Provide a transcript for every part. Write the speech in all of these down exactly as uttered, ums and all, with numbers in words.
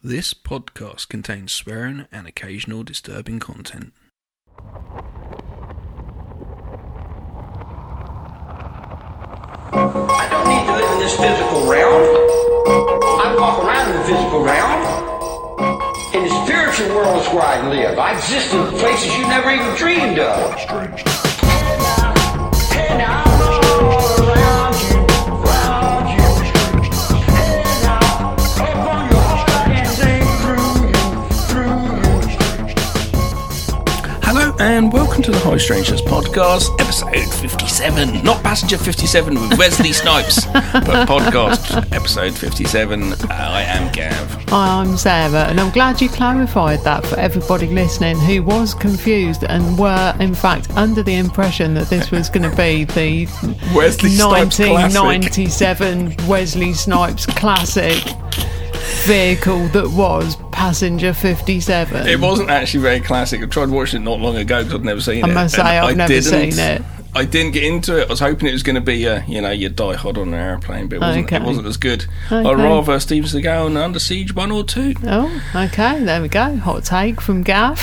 This podcast contains swearing and occasional disturbing content. I don't need to live in this physical realm. I walk around in the physical realm. In the spiritual world is where I live. I exist in places you never even dreamed of. Strange. Hey now, hey now, I'm all around you, around you. Hey now, open your heart and sing through you, through you. Hello and welcome to the High Strangeness Podcast, episode fifty-seven. Not Passenger fifty-seven with Wesley Snipes, but podcast episode fifty-seven. Uh, I am Gav. I'm Sarah, and I'm glad you clarified that for everybody listening who was confused and were, in fact, under the impression that this was going to be the Wesley Snipes nineteen ninety-seven classic. Wesley Snipes classic vehicle that was Passenger fifty-seven. It wasn't actually very classic. I tried watching it not long ago because I'd never seen I it. I must say, I've I never didn't. seen it. I didn't get into it. I was hoping it was going to be, a, you know, your Die Hard on an airplane, but it wasn't. Okay. It wasn't as good. Okay. I'd rather Steven Seagal and Under Siege one or two. Oh, okay, there we go. Hot take from Gav.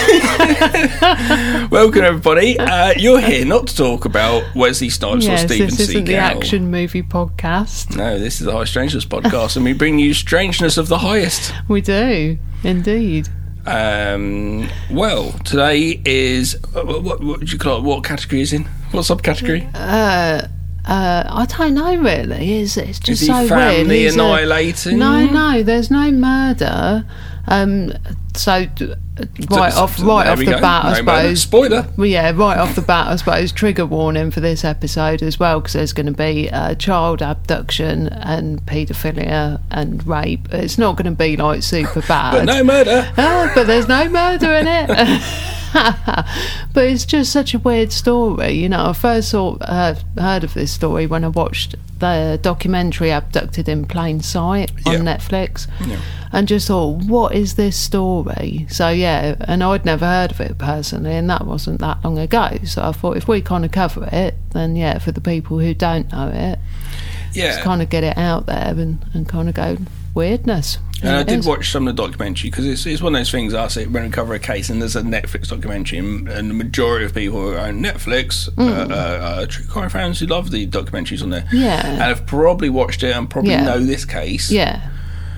Welcome everybody. Uh, you're here not to talk about Wesley Snipes Yes, or Steven this isn't Seagal. the action movie podcast. No, this is the High Strangeness Podcast, and we bring you strangeness of the highest. We do, indeed. Um, well, today is what, what, what do you call it? What category is in? What subcategory? Uh, uh, I don't know really. It's, it's just is he so family weird. He's a- annihilating? No, no, there's no murder. Um, so d- right So- off, so right there off we the go. bat, I No murder. suppose. Spoiler. Well, yeah, right off the bat, I suppose. Trigger warning for this episode as well, because there's going to be uh, child abduction and paedophilia and rape. It's not going to be like super bad. But no murder. Ah, but there's no murder in it. But it's just such a weird story, you know. I first saw, uh, heard of this story when I watched the documentary Abducted in Plain Sight on Yeah. Netflix, Yeah. and just thought, what is this story? So yeah, and I'd never heard of it personally, and that wasn't that long ago. So I thought if we kind of cover it, then yeah, for the people who don't know it, Yeah. just kind of get it out there and, and kind of go weirdness. And Yeah, I it did is. watch some of the documentary because it's, it's one of those things I say when we cover a case and there's a Netflix documentary and, and the majority of people who own Netflix Mm. uh, uh, uh, true crime fans who love the documentaries on there Yeah. and have probably watched it and probably Yeah. know this case. Yeah.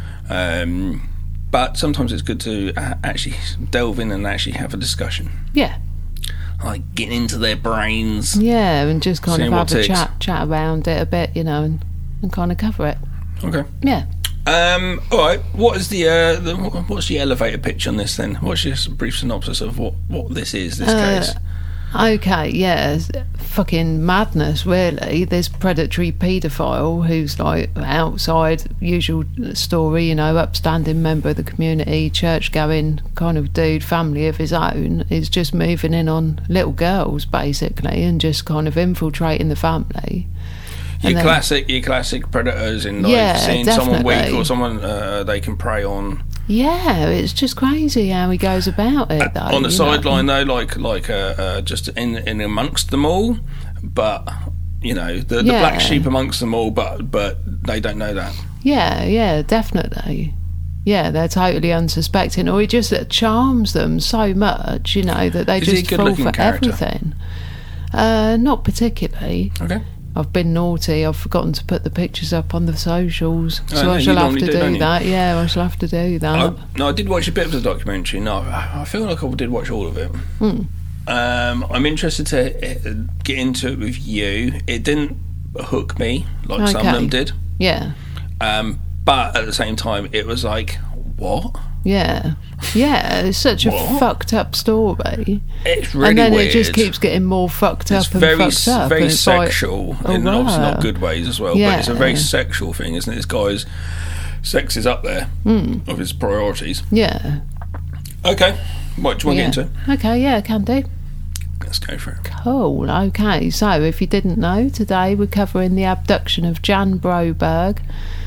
Um, but sometimes it's good to uh, actually delve in and actually have a discussion. Yeah. Like getting into their brains. Yeah, and just kind Seeing of what have a ticks. chat chat around it a bit, you know, and, and kind of cover it. Okay. Yeah. Um, all right. What is the, uh, the what's the elevator pitch on this then? What's your brief synopsis of what, what this is? This Uh, case. Okay, yeah, it's fucking madness, really. This predatory paedophile who's like outside usual story, you know, upstanding member of the community, church-going kind of dude, family of his own, is just moving in on little girls basically and just kind of infiltrating the family. Your And then- classic, your classic predators in like Yeah, seeing someone weak definitely. or someone uh, they can prey on. Yeah, it's just crazy how he goes about it, though. on the you know. sideline though, like like uh, uh, just in in amongst them all, but you know the, the Yeah. black sheep amongst them all, but but they don't know that. Yeah, yeah, definitely. Yeah, they're totally unsuspecting, or he just charms them so much, you know, that they Is he a just fall good-looking for character? everything. Uh, not particularly. Okay. I've been naughty. I've forgotten to put the pictures up on the socials, Oh, so no, I you shall have normally to do, do, don't you? that. Yeah, I shall have to do that. I, no, I did watch a bit of the documentary. No, I I feel like I did watch all of it. Hmm. Um, I'm interested to uh, get into it with you. It didn't hook me like some of Okay. them did, Yeah, um, but at the same time, it was like, what? yeah, yeah. It's such a What? fucked up story, It's really and then weird. it just keeps getting more fucked up It's and very, fucked up. very and it's like, sexual, oh, in obviously wow. not good ways as well. Yeah. But it's a very sexual thing, isn't it? This guy's sex is up there Hmm. of his priorities. Yeah. Okay, what do you want yeah. to get into? Okay, yeah, can do. Let's go for it. Cool. Okay, so if you didn't know, today we're covering the abduction of Jan Broberg.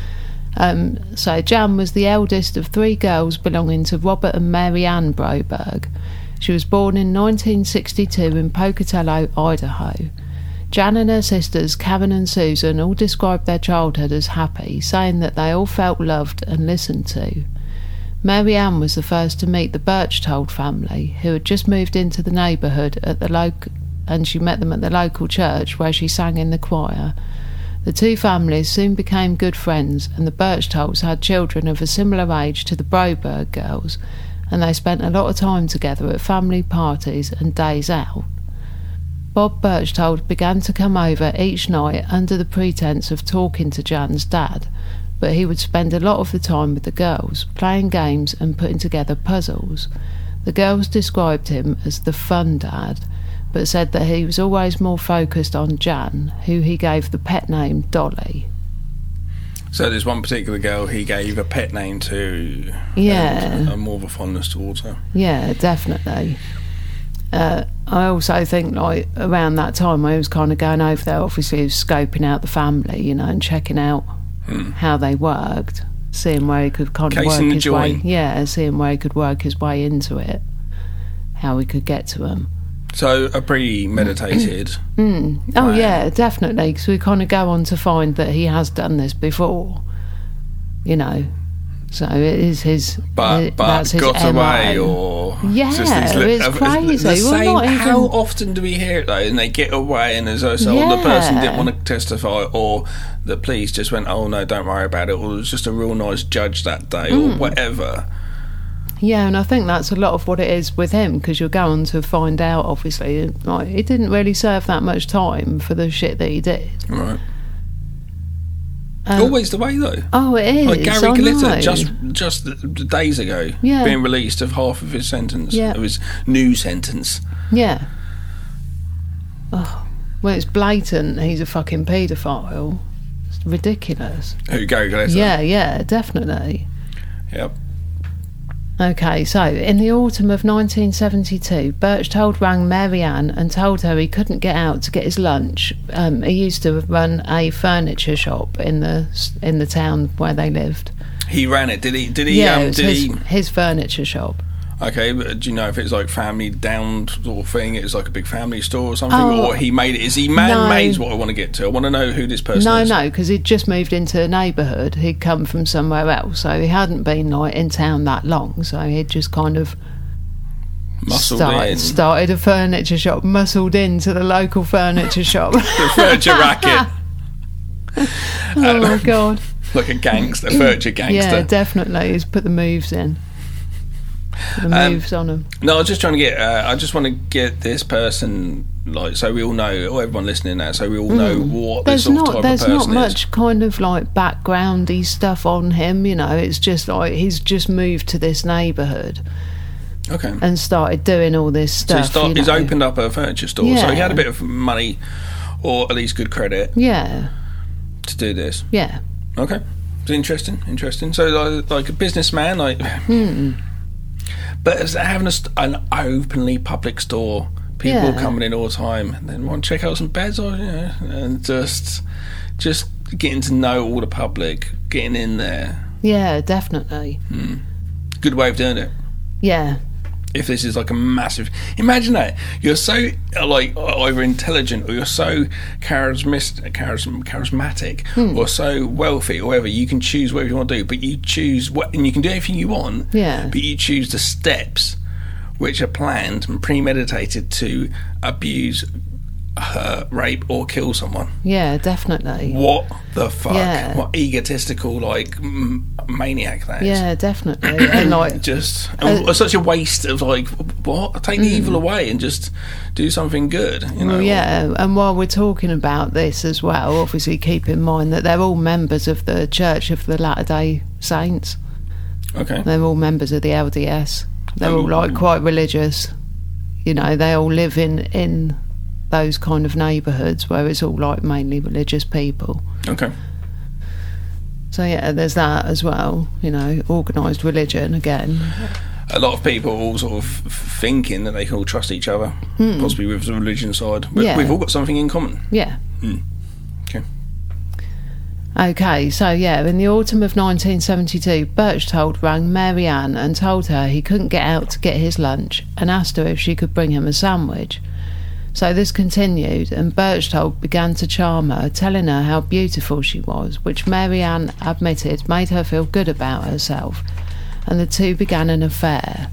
Um, so Jan was the eldest of three girls belonging to Robert and Mary Ann Broberg. She was born in nineteen sixty-two in Pocatello, Idaho. Jan and her sisters, Karen and Susan, all described their childhood as happy, saying that they all felt loved and listened to. Mary Ann was the first to meet the Birchtold family, who had just moved into the neighbourhood at the local, and she met them at the local church where she sang in the choir. The two families soon became good friends, and the Birchtolds had children of a similar age to the Broberg girls, and they spent a lot of time together at family parties and days out. Bob Birchtold began to come over each night under the pretence of talking to Jan's dad, but he would spend a lot of the time with the girls, playing games and putting together puzzles. The girls described him as the fun dad, but said that he was always more focused on Jan, who he gave the pet name Dolly. So there's one particular girl he gave a pet name to, yeah, and a more of a fondness towards her. Yeah, definitely. Uh, I also think, like, around that time, I was kind of going over there, obviously, he was scoping out the family, you know, and checking out hmm. how they worked, seeing where he could kind of Case work in the his joint. way. Yeah, seeing where he could work his way into it, how he could get to them. So a premeditated. Mm. Oh yeah, definitely. Because we kind of go on to find that he has done this before. You know, so it is his. But it, but that's his got M O. away or yeah, just these li- it's uh, crazy. The Well, same, not even... How often do we hear it though? And they get away, and as though so yeah. the person didn't want to testify, or the police just went, "Oh no, don't worry about it," or it was just a real nice judge that day, Mm. or whatever. Yeah, and I think that's a lot of what it is with him, because you're going to find out, obviously, like, he didn't really serve that much time for the shit that he did. Right. Um, Always the way though. Oh, it is. Like Gary I Glitter, know. just just the, the days ago, Yeah. being released of half of his sentence, Yeah. of his new sentence. Yeah. Oh, well, it's blatant. He's a fucking paedophile. It's ridiculous. Who, Gary Glitter? Yeah, yeah, definitely. Yep. Okay, so in the autumn of nineteen seventy-two, Birchtold rang Mary Ann and told her he couldn't get out to get his lunch. Um, he used to run a furniture shop in the in the town where they lived. He ran it. Did he? Did he? Yeah, um, it was did his, he? his furniture shop. Okay, but do you know if it's like family down sort of thing? It's like a big family store or something, Oh, or he made it? Is he man-made? Is no. what I want to get to. I want to know who this person No, is. no, because he'd just moved into a neighbourhood. He'd come from somewhere else, so he hadn't been like in town that long. So he'd just kind of Muscled start, in. started a furniture shop, muscled into the local furniture shop. The furniture racket. Oh my god! Like a gangster, furniture gangster. Yeah, definitely. He's put the moves in. Put the Um, moves on him. No, I was just trying to get. Uh, I just want to get this person, like, so we all know, or everyone listening now, so we all know what this There's sort of not type there's of not person is. much kind of like backgroundy stuff on him, you know. It's just like he's just moved to this neighbourhood Okay. and started doing all this So stuff. he's, start, you he's know. opened up a furniture store, so he Yeah. had a bit of money, or at least good credit, Yeah, to do this. yeah. Okay, it's interesting, interesting. So like, like a businessman, like, Hmm. but as having a st- an openly public store, people Yeah. coming in all the time, and then want to check out some beds, or you know, and just just getting to know all the public, getting in there. Yeah, definitely. Good way of doing it. Yeah, If this is like a massive, imagine that you're so uh, like either intelligent or you're so charismatic, charism, charismatic, Hmm. or so wealthy, or whatever. You can choose whatever you want to do, but you choose what, and you can do everything you want. Yeah. But you choose the steps which are planned and premeditated to abuse, hurt, rape, or kill someone. yeah, definitely. What the fuck? Yeah. What egotistical like m- maniac that is. Yeah, definitely. And like, Just Uh, and such a waste of like what take the evil away and just do something good, you know. well, yeah, and while we're talking about this as well, obviously keep in mind that they're all members of the Church of the Latter-day Saints. Okay. They're all members of the L D S. They're all Um, like quite religious. You know, they all live in in those kind of neighbourhoods where it's all like mainly religious people. Okay. So yeah, there's that as well. You know, organised religion again. A lot of people all sort of thinking that they can all trust each other, possibly with the religion side. We, Hmm. Yeah. We've all got something in common. Yeah. Okay. Okay, so yeah, in the autumn of nineteen seventy-two, Birchtold rang Mary Ann and told her he couldn't get out to get his lunch and asked her if she could bring him a sandwich. So this continued, and Birchtold began to charm her, telling her how beautiful she was, which Mary Ann admitted made her feel good about herself, and the two began an affair.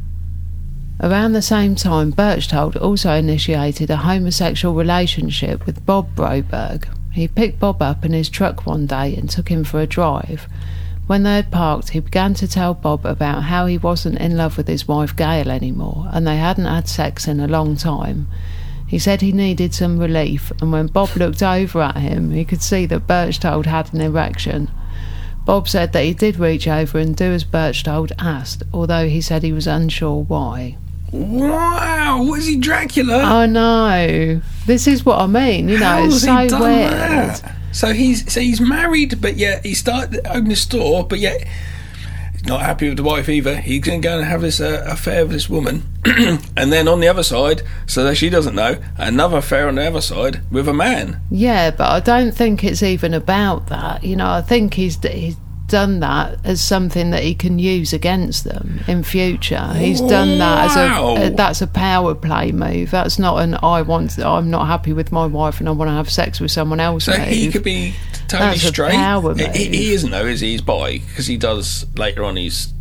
Around the same time, Berchtold also initiated a homosexual relationship with Bob Broberg. He picked Bob up in his truck one day and took him for a drive. When they had parked, he began to tell Bob about how he wasn't in love with his wife Gail anymore, and they hadn't had sex in a long time. He said he needed some relief, and when Bob looked over at him, he could see that Berchtold had an erection. Bob said that he did reach over and do as Berchtold asked, although he said he was unsure why. Wow, was he Dracula? I know. This is what I mean, you know, How it's has so he done weird. that? So he's so he's married, but yet he started opening a store, but yet he's not happy with the wife either. He's going to go and have this uh, affair with this woman, and then on the other side, so that she doesn't know, another affair on the other side with a man. Yeah, but I don't think it's even about that. You know, I think he's he's done that as something that he can use against them in future. He's done that Wow. as a, a that's a power play move. That's not an I want. I'm not happy with my wife and I want to have sex with someone else. So move. he could be totally That's a straight. power He, move. he isn't though, is he? He's bi because he does later on. He's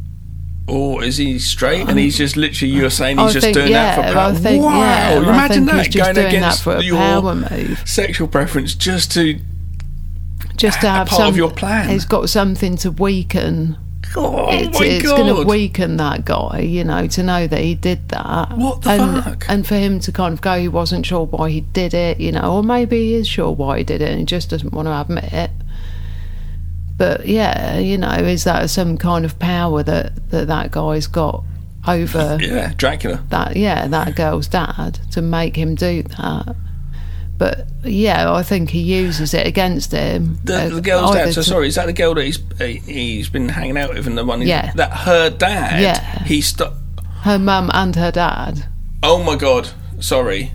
or is he straight? And he's just literally you're saying he's I just think, doing yeah, that for power. I think, wow! yeah, I Imagine think that he's just going doing that against for a your power move. sexual preference just to. Just to a have part of some, your plan. He's got something to weaken. Oh it's my it's god! going to weaken that guy, you know, to know that he did that. What the and, fuck? And for him to kind of go, he wasn't sure why he did it, you know, or maybe he is sure why he did it and he just doesn't want to admit it. But yeah, you know, is that some kind of power that that, that guy's got over Yeah, Dracula. that? Yeah, that girl's dad to make him do that. But yeah, I think he uses it against him. The, uh, the girl's either dad. So to- sorry, is that the girl that he's uh, he's been hanging out with, and the one who's- Yeah. that her dad? Yeah. He st- Her mum and her dad. Oh my god! Sorry.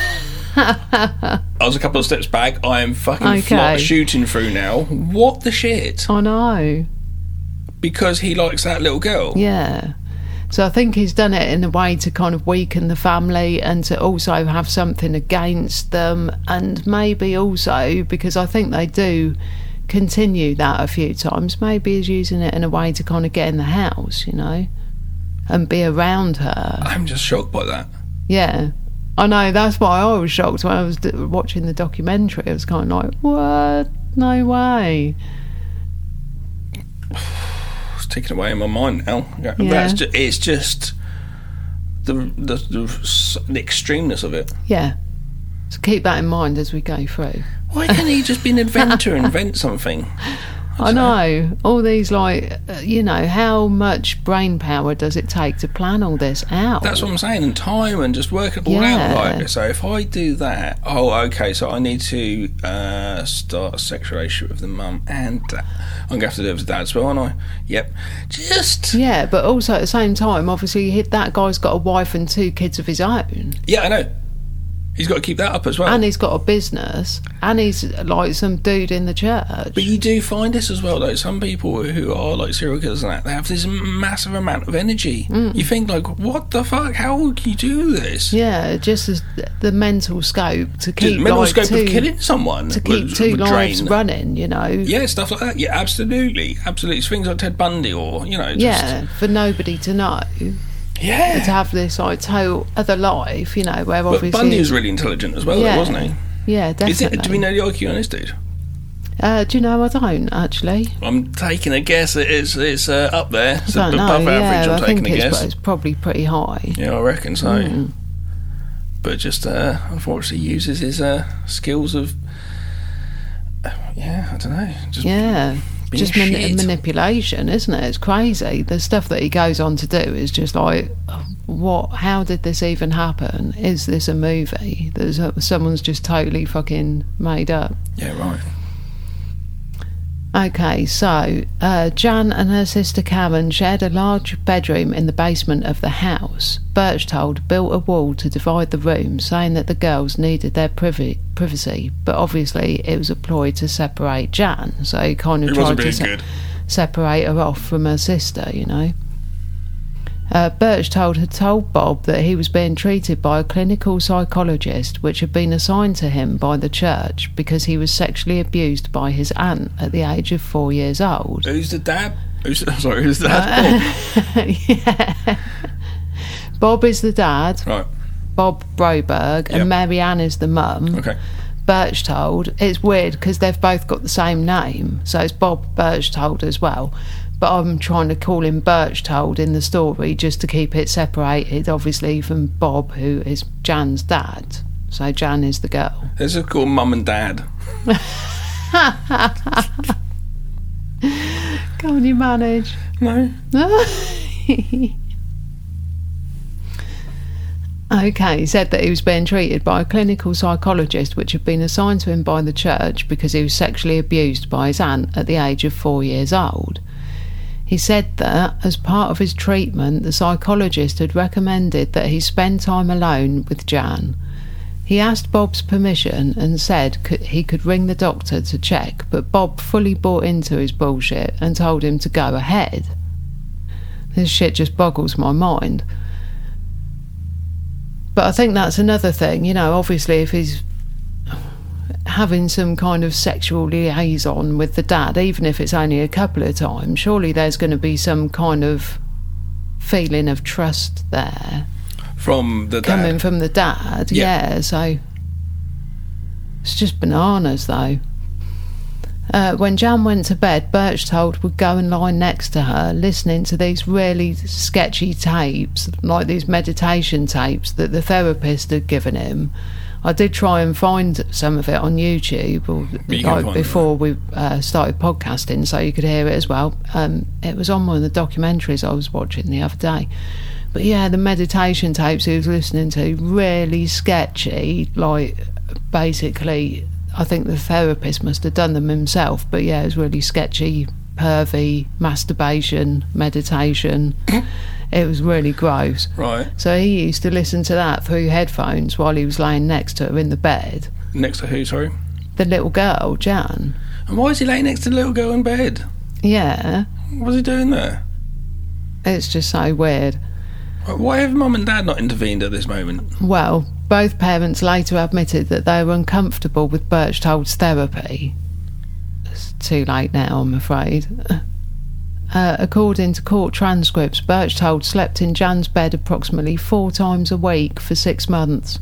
I was a couple of steps back. I am fucking Okay. fly- shooting through now. What the shit? I know. Because he likes that little girl. Yeah. So I think he's done it in a way to kind of weaken the family and to also have something against them, and maybe also because I think they do continue that a few times, maybe he's using it in a way to kind of get in the house, you know, and be around her. I'm just shocked by that. Yeah. I know, that's why I was shocked when I was d- watching the documentary. I was kind of like, what? No way. It's taken away in my mind now. Yeah. That's just, it's just the, the the the extremeness of it. Yeah. So keep that in mind as we go through. Why can't he just be an inventor and invent something? I know. All these, like, uh, you know, how much brain power does it take to plan all this out? That's what I'm saying, and time and just work it all Yeah. out. Like, so if I do that, oh, okay, so I need to uh, start a sexual relationship with the mum and dad. I'm going to have to do it with the dad as well, aren't I? Yep. Just... Yeah, but also at the same time, obviously, he- that guy's got a wife and two kids of his own. Yeah, I know. He's got to keep that up as well. And he's got a business. And he's, like, some dude in the church. But you do find this as well, though. Some people who are like serial killers and that, they have this massive amount of energy. Mm. You think, like, what the fuck? How can you do this? Yeah, just as the mental scope to keep, The mental like, scope two, of killing someone. to keep would- two would lives drain. running, you know. Yeah, stuff like that. Yeah, absolutely. Absolutely. It's things like Ted Bundy or, you know, just... Yeah, for nobody to know. Yeah. To have this, like, total other life, you know, where But obviously... Bundy was really intelligent as well, though, Yeah. wasn't he? Yeah, Is definitely. it, do we know the I Q on this dude? Uh, do you know, I don't, actually. I'm taking a guess that it's it's uh, up there. It's I don't above know, average, yeah, I'm I taking think a it's, guess. it's probably pretty high. Yeah, I reckon so. Mm. But just uh, unfortunately uses his uh, skills of... Uh, yeah, I don't know. Just Yeah, being just mani- shit. manipulation, isn't it? It's crazy. The stuff that he goes on to do is just like, what? How did this even happen? Is this a movie that uh, someone's just totally fucking made up? Yeah, right. Okay, so uh, Jan and her sister Karen shared a large bedroom in the basement of the house. Berchtold built a wall to divide the rooms, saying that the girls needed their privi- privacy, but obviously it was a ploy to separate Jan, so he kind of It tried wasn't to being se- good. separate her off from her sister, you know. Uh, Berchtold had told Bob that he was being treated by a clinical psychologist which had been assigned to him by the church because he was sexually abused by his aunt at the age of four years old. Who's the dad? Who's, sorry, who's that? Uh, yeah. Bob is the dad. Right. Bob Broberg, and Yep. Marianne is the mum. Okay. Berchtold. It's weird because they've both got the same name, so it's Bob Berchtold as well. But I'm trying to call him Berchtold in the story just to keep it separated, obviously, from Bob, who is Jan's dad. So Jan is the girl. This is called Mum and Dad. Can't you manage? No. Okay, he said that he was being treated by a clinical psychologist which had been assigned to him by the church because he was sexually abused by his aunt at the age of four years old. He said that, as part of his treatment, the psychologist had recommended that he spend time alone with Jan. He asked Bob's permission and said he could ring the doctor to check, but Bob fully bought into his bullshit and told him to go ahead. This shit just boggles my mind. But I think that's another thing, you know, obviously if he's having some kind of sexual liaison with the dad, even if it's only a couple of times, surely there's going to be some kind of feeling of trust there. From the dad? Coming from the dad, yeah, yeah so it's just bananas, though. Uh, when Jan went to bed, Berchtold would go and lie next to her, listening to these really sketchy tapes, like these meditation tapes that the therapist had given him. I did try and find some of it on YouTube, or like before we uh, started podcasting, so you could hear it as well. Um, it was on one of the documentaries I was watching the other day. But yeah, the meditation tapes he was listening to, really sketchy, like basically... I think the therapist must have done them himself, but yeah, it was really sketchy, pervy, masturbation, meditation. It was really gross. Right. So he used to listen to that through headphones while he was laying next to her in the bed. Next to who, sorry? The little girl, Jan. And why is he laying next to the little girl in bed? Yeah. What's he doing there? It's just so weird. Why have Mum and Dad not intervened at this moment? Well, both parents later admitted that they were uncomfortable with Berchtold's therapy. It's too late now, I'm afraid. Uh, according to court transcripts, Berchtold slept in Jan's bed approximately four times a week for six months.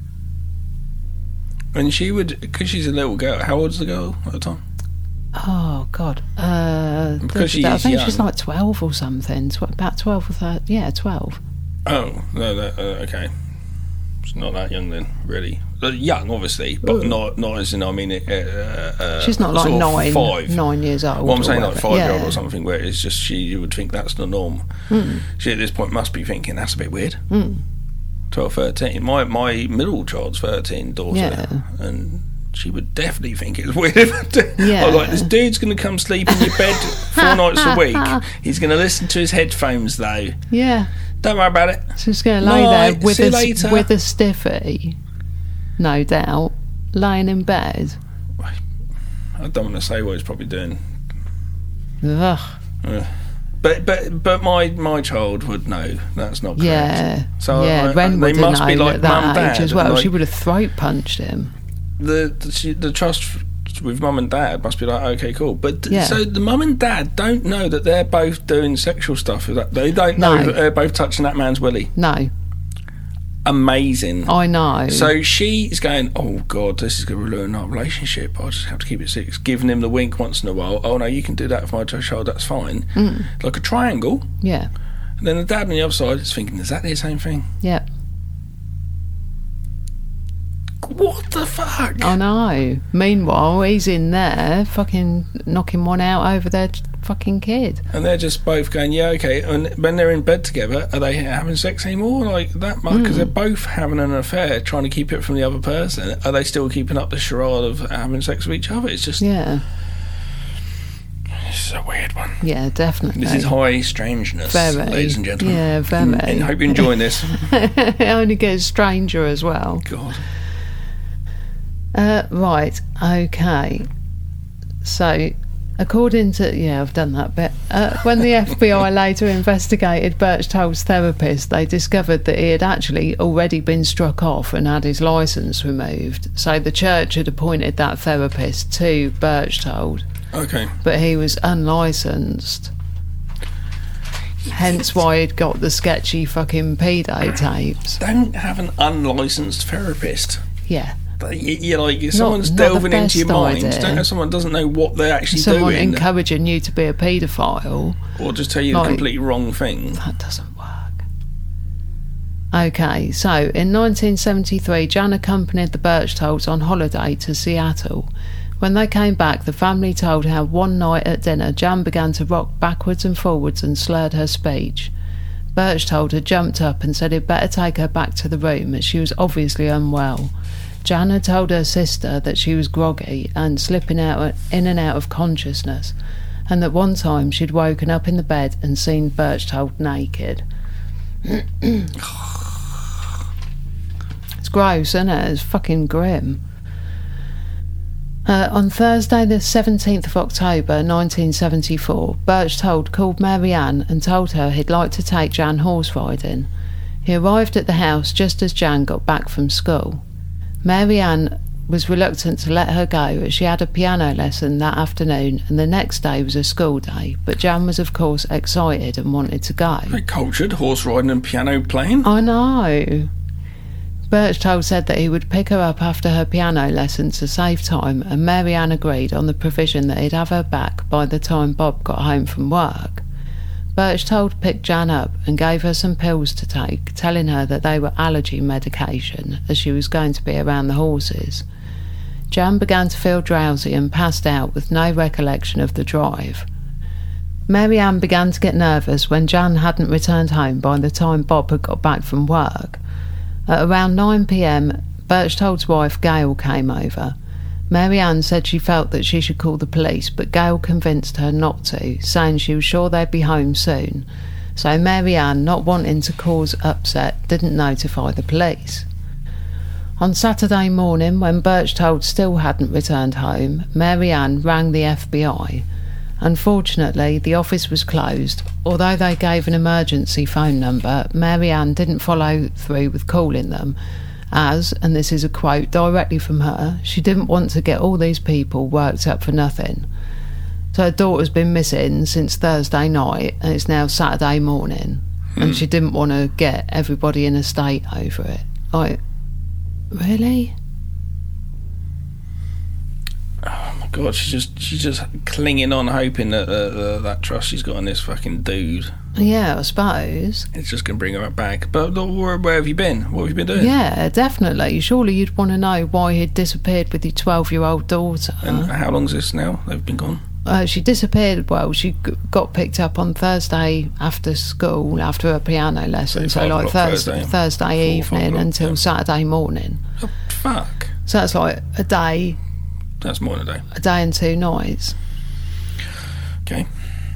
And she would, because she's a little girl, how old's the girl at the time? Oh, God. Uh, because she I is think young. she's like twelve or something. Tw- about twelve or thirteen. Yeah, twelve. Oh, no, no, uh, okay. She's not that young then, really. Uh, young, obviously, but Ooh. not not as in, I mean... Uh, uh, She's not like sort of nine, five. nine years old. Well, I'm or saying like whatever. five-year-old Yeah. or something, where it's just she, you would think that's the norm. Mm. She, at this point, must be thinking, that's a bit weird. Mm. twelve, thirteen. My, my middle child's thirteen, daughter. Yeah. And... she would definitely think it's weird. I Yeah. was like, this dude's going to come sleep in your bed four nights a week. He's going to listen to his headphones, though. Yeah. Don't worry about it. So she's going to lay Night, there with see you a, later. with a stiffy, no doubt, laying in bed. I don't want to say what he's probably doing. Ugh. Uh, but but but my my child would know that's not correct. Yeah. So yeah, I- Ren they would must have be known like at mum, that dad, age as well. like- She would have throat punched him. The the, she- the trust with mum and dad must be like, okay, cool. But th- Yeah. so the mum and dad don't know that they're both doing sexual stuff with that. They don't know No. that they're both touching that man's willy. No, Amazing. I know. So she's going, oh God, this is going to ruin our relationship. I'll just have to keep it six. Giving him the wink once in a while. Oh no, you can do that with my child. That's fine. Mm. Like a triangle. Yeah. And then the dad on the other side is thinking exactly the same thing. Yeah. What the fuck? I know. Meanwhile, he's in there fucking knocking one out over their fucking kid. And they're just both going, yeah, okay. And when they're in bed together, are they having sex anymore? Like that much? Because Mm. they're both having an affair, trying to keep it from the other person. Are they still keeping up the charade of having sex with each other? It's just, Yeah. it's a weird one. Yeah, definitely. This is high strangeness, Very. ladies and gentlemen. Yeah, very. And I hope you're enjoying this. It only gets stranger as well. God. Uh, right, okay. So, according to... Yeah, I've done that bit. Uh, when the F B I later investigated Berchtold's therapist, they discovered that he had actually already been struck off and had his licence removed. So the church had appointed that therapist to Berchtold, Okay. but he was unlicensed. Hence why he'd got the sketchy fucking pedo tapes. Don't have an unlicensed therapist. Yeah. But you- You're like, if someone's not the delving into your best mind, idea. don't have someone doesn't know what they're actually Someone doing. encouraging you to be a paedophile. Or just tell you the Like- completely wrong thing. That doesn't work. Okay, so in nineteen seventy-three, Jan accompanied the Berchtolds on holiday to Seattle. When they came back, the family told how one night at dinner, Jan began to rock backwards and forwards and slurred her speech. Berchtold had jumped up and said he'd better take her back to the room, as she was obviously unwell. Jan had told her sister that she was groggy and slipping out in and out of consciousness, and that one time she'd woken up in the bed and seen Berchtold naked. It's gross, isn't it? It's fucking grim. Uh, on Thursday the seventeenth of October nineteen seventy-four, Berchtold called Marianne and told her he'd like to take Jan horse riding. He arrived at the house just as Jan got back from school. Marianne was reluctant to let her go as she had a piano lesson that afternoon and the next day was a school day, but Jan was of course excited and wanted to go. Very cultured, horse riding and piano playing. I know. Berchtold said that he would pick her up after her piano lesson to save time, and Marianne agreed on the provision that he'd have her back by the time Bob got home from work. Berchtold picked Jan up and gave her some pills to take, telling her that they were allergy medication, as she was going to be around the horses. Jan began to feel drowsy and passed out with no recollection of the drive. Marianne began to get nervous when Jan hadn't returned home by the time Bob had got back from work. At around nine p.m, Berchtold's wife Gail came over. Marianne said she felt that she should call the police, but Gail convinced her not to, saying she was sure they'd be home soon. So Marianne, not wanting to cause upset, didn't notify the police. On Saturday morning, when Berchtold still hadn't returned home, Marianne rang the F B I. Unfortunately, the office was closed. Although they gave an emergency phone number, Marianne didn't follow through with calling them, as, and this is a quote directly from her, she didn't want to get all these people worked up for nothing. So her daughter's been missing since Thursday night, and it's now Saturday morning, hmm. and she didn't want to get everybody in a state over it. Like, really? Oh my god, she's just she's just clinging on, hoping that uh, uh, that trust she's got in this fucking dude. Yeah, I suppose. It's just going to bring her back. But where, where have you been? What have you been doing? Yeah, definitely. Surely you'd want to know why he'd disappeared with your twelve-year-old daughter. And how long's this now? They've been gone? Uh, she disappeared, well, she g- got picked up on Thursday after school, after her piano lesson. So, So like Thursday, Thursday, Thursday four, evening five until yeah. Saturday morning. Oh, fuck. So that's like a day, That's more than a day. a day and two nights. Okay.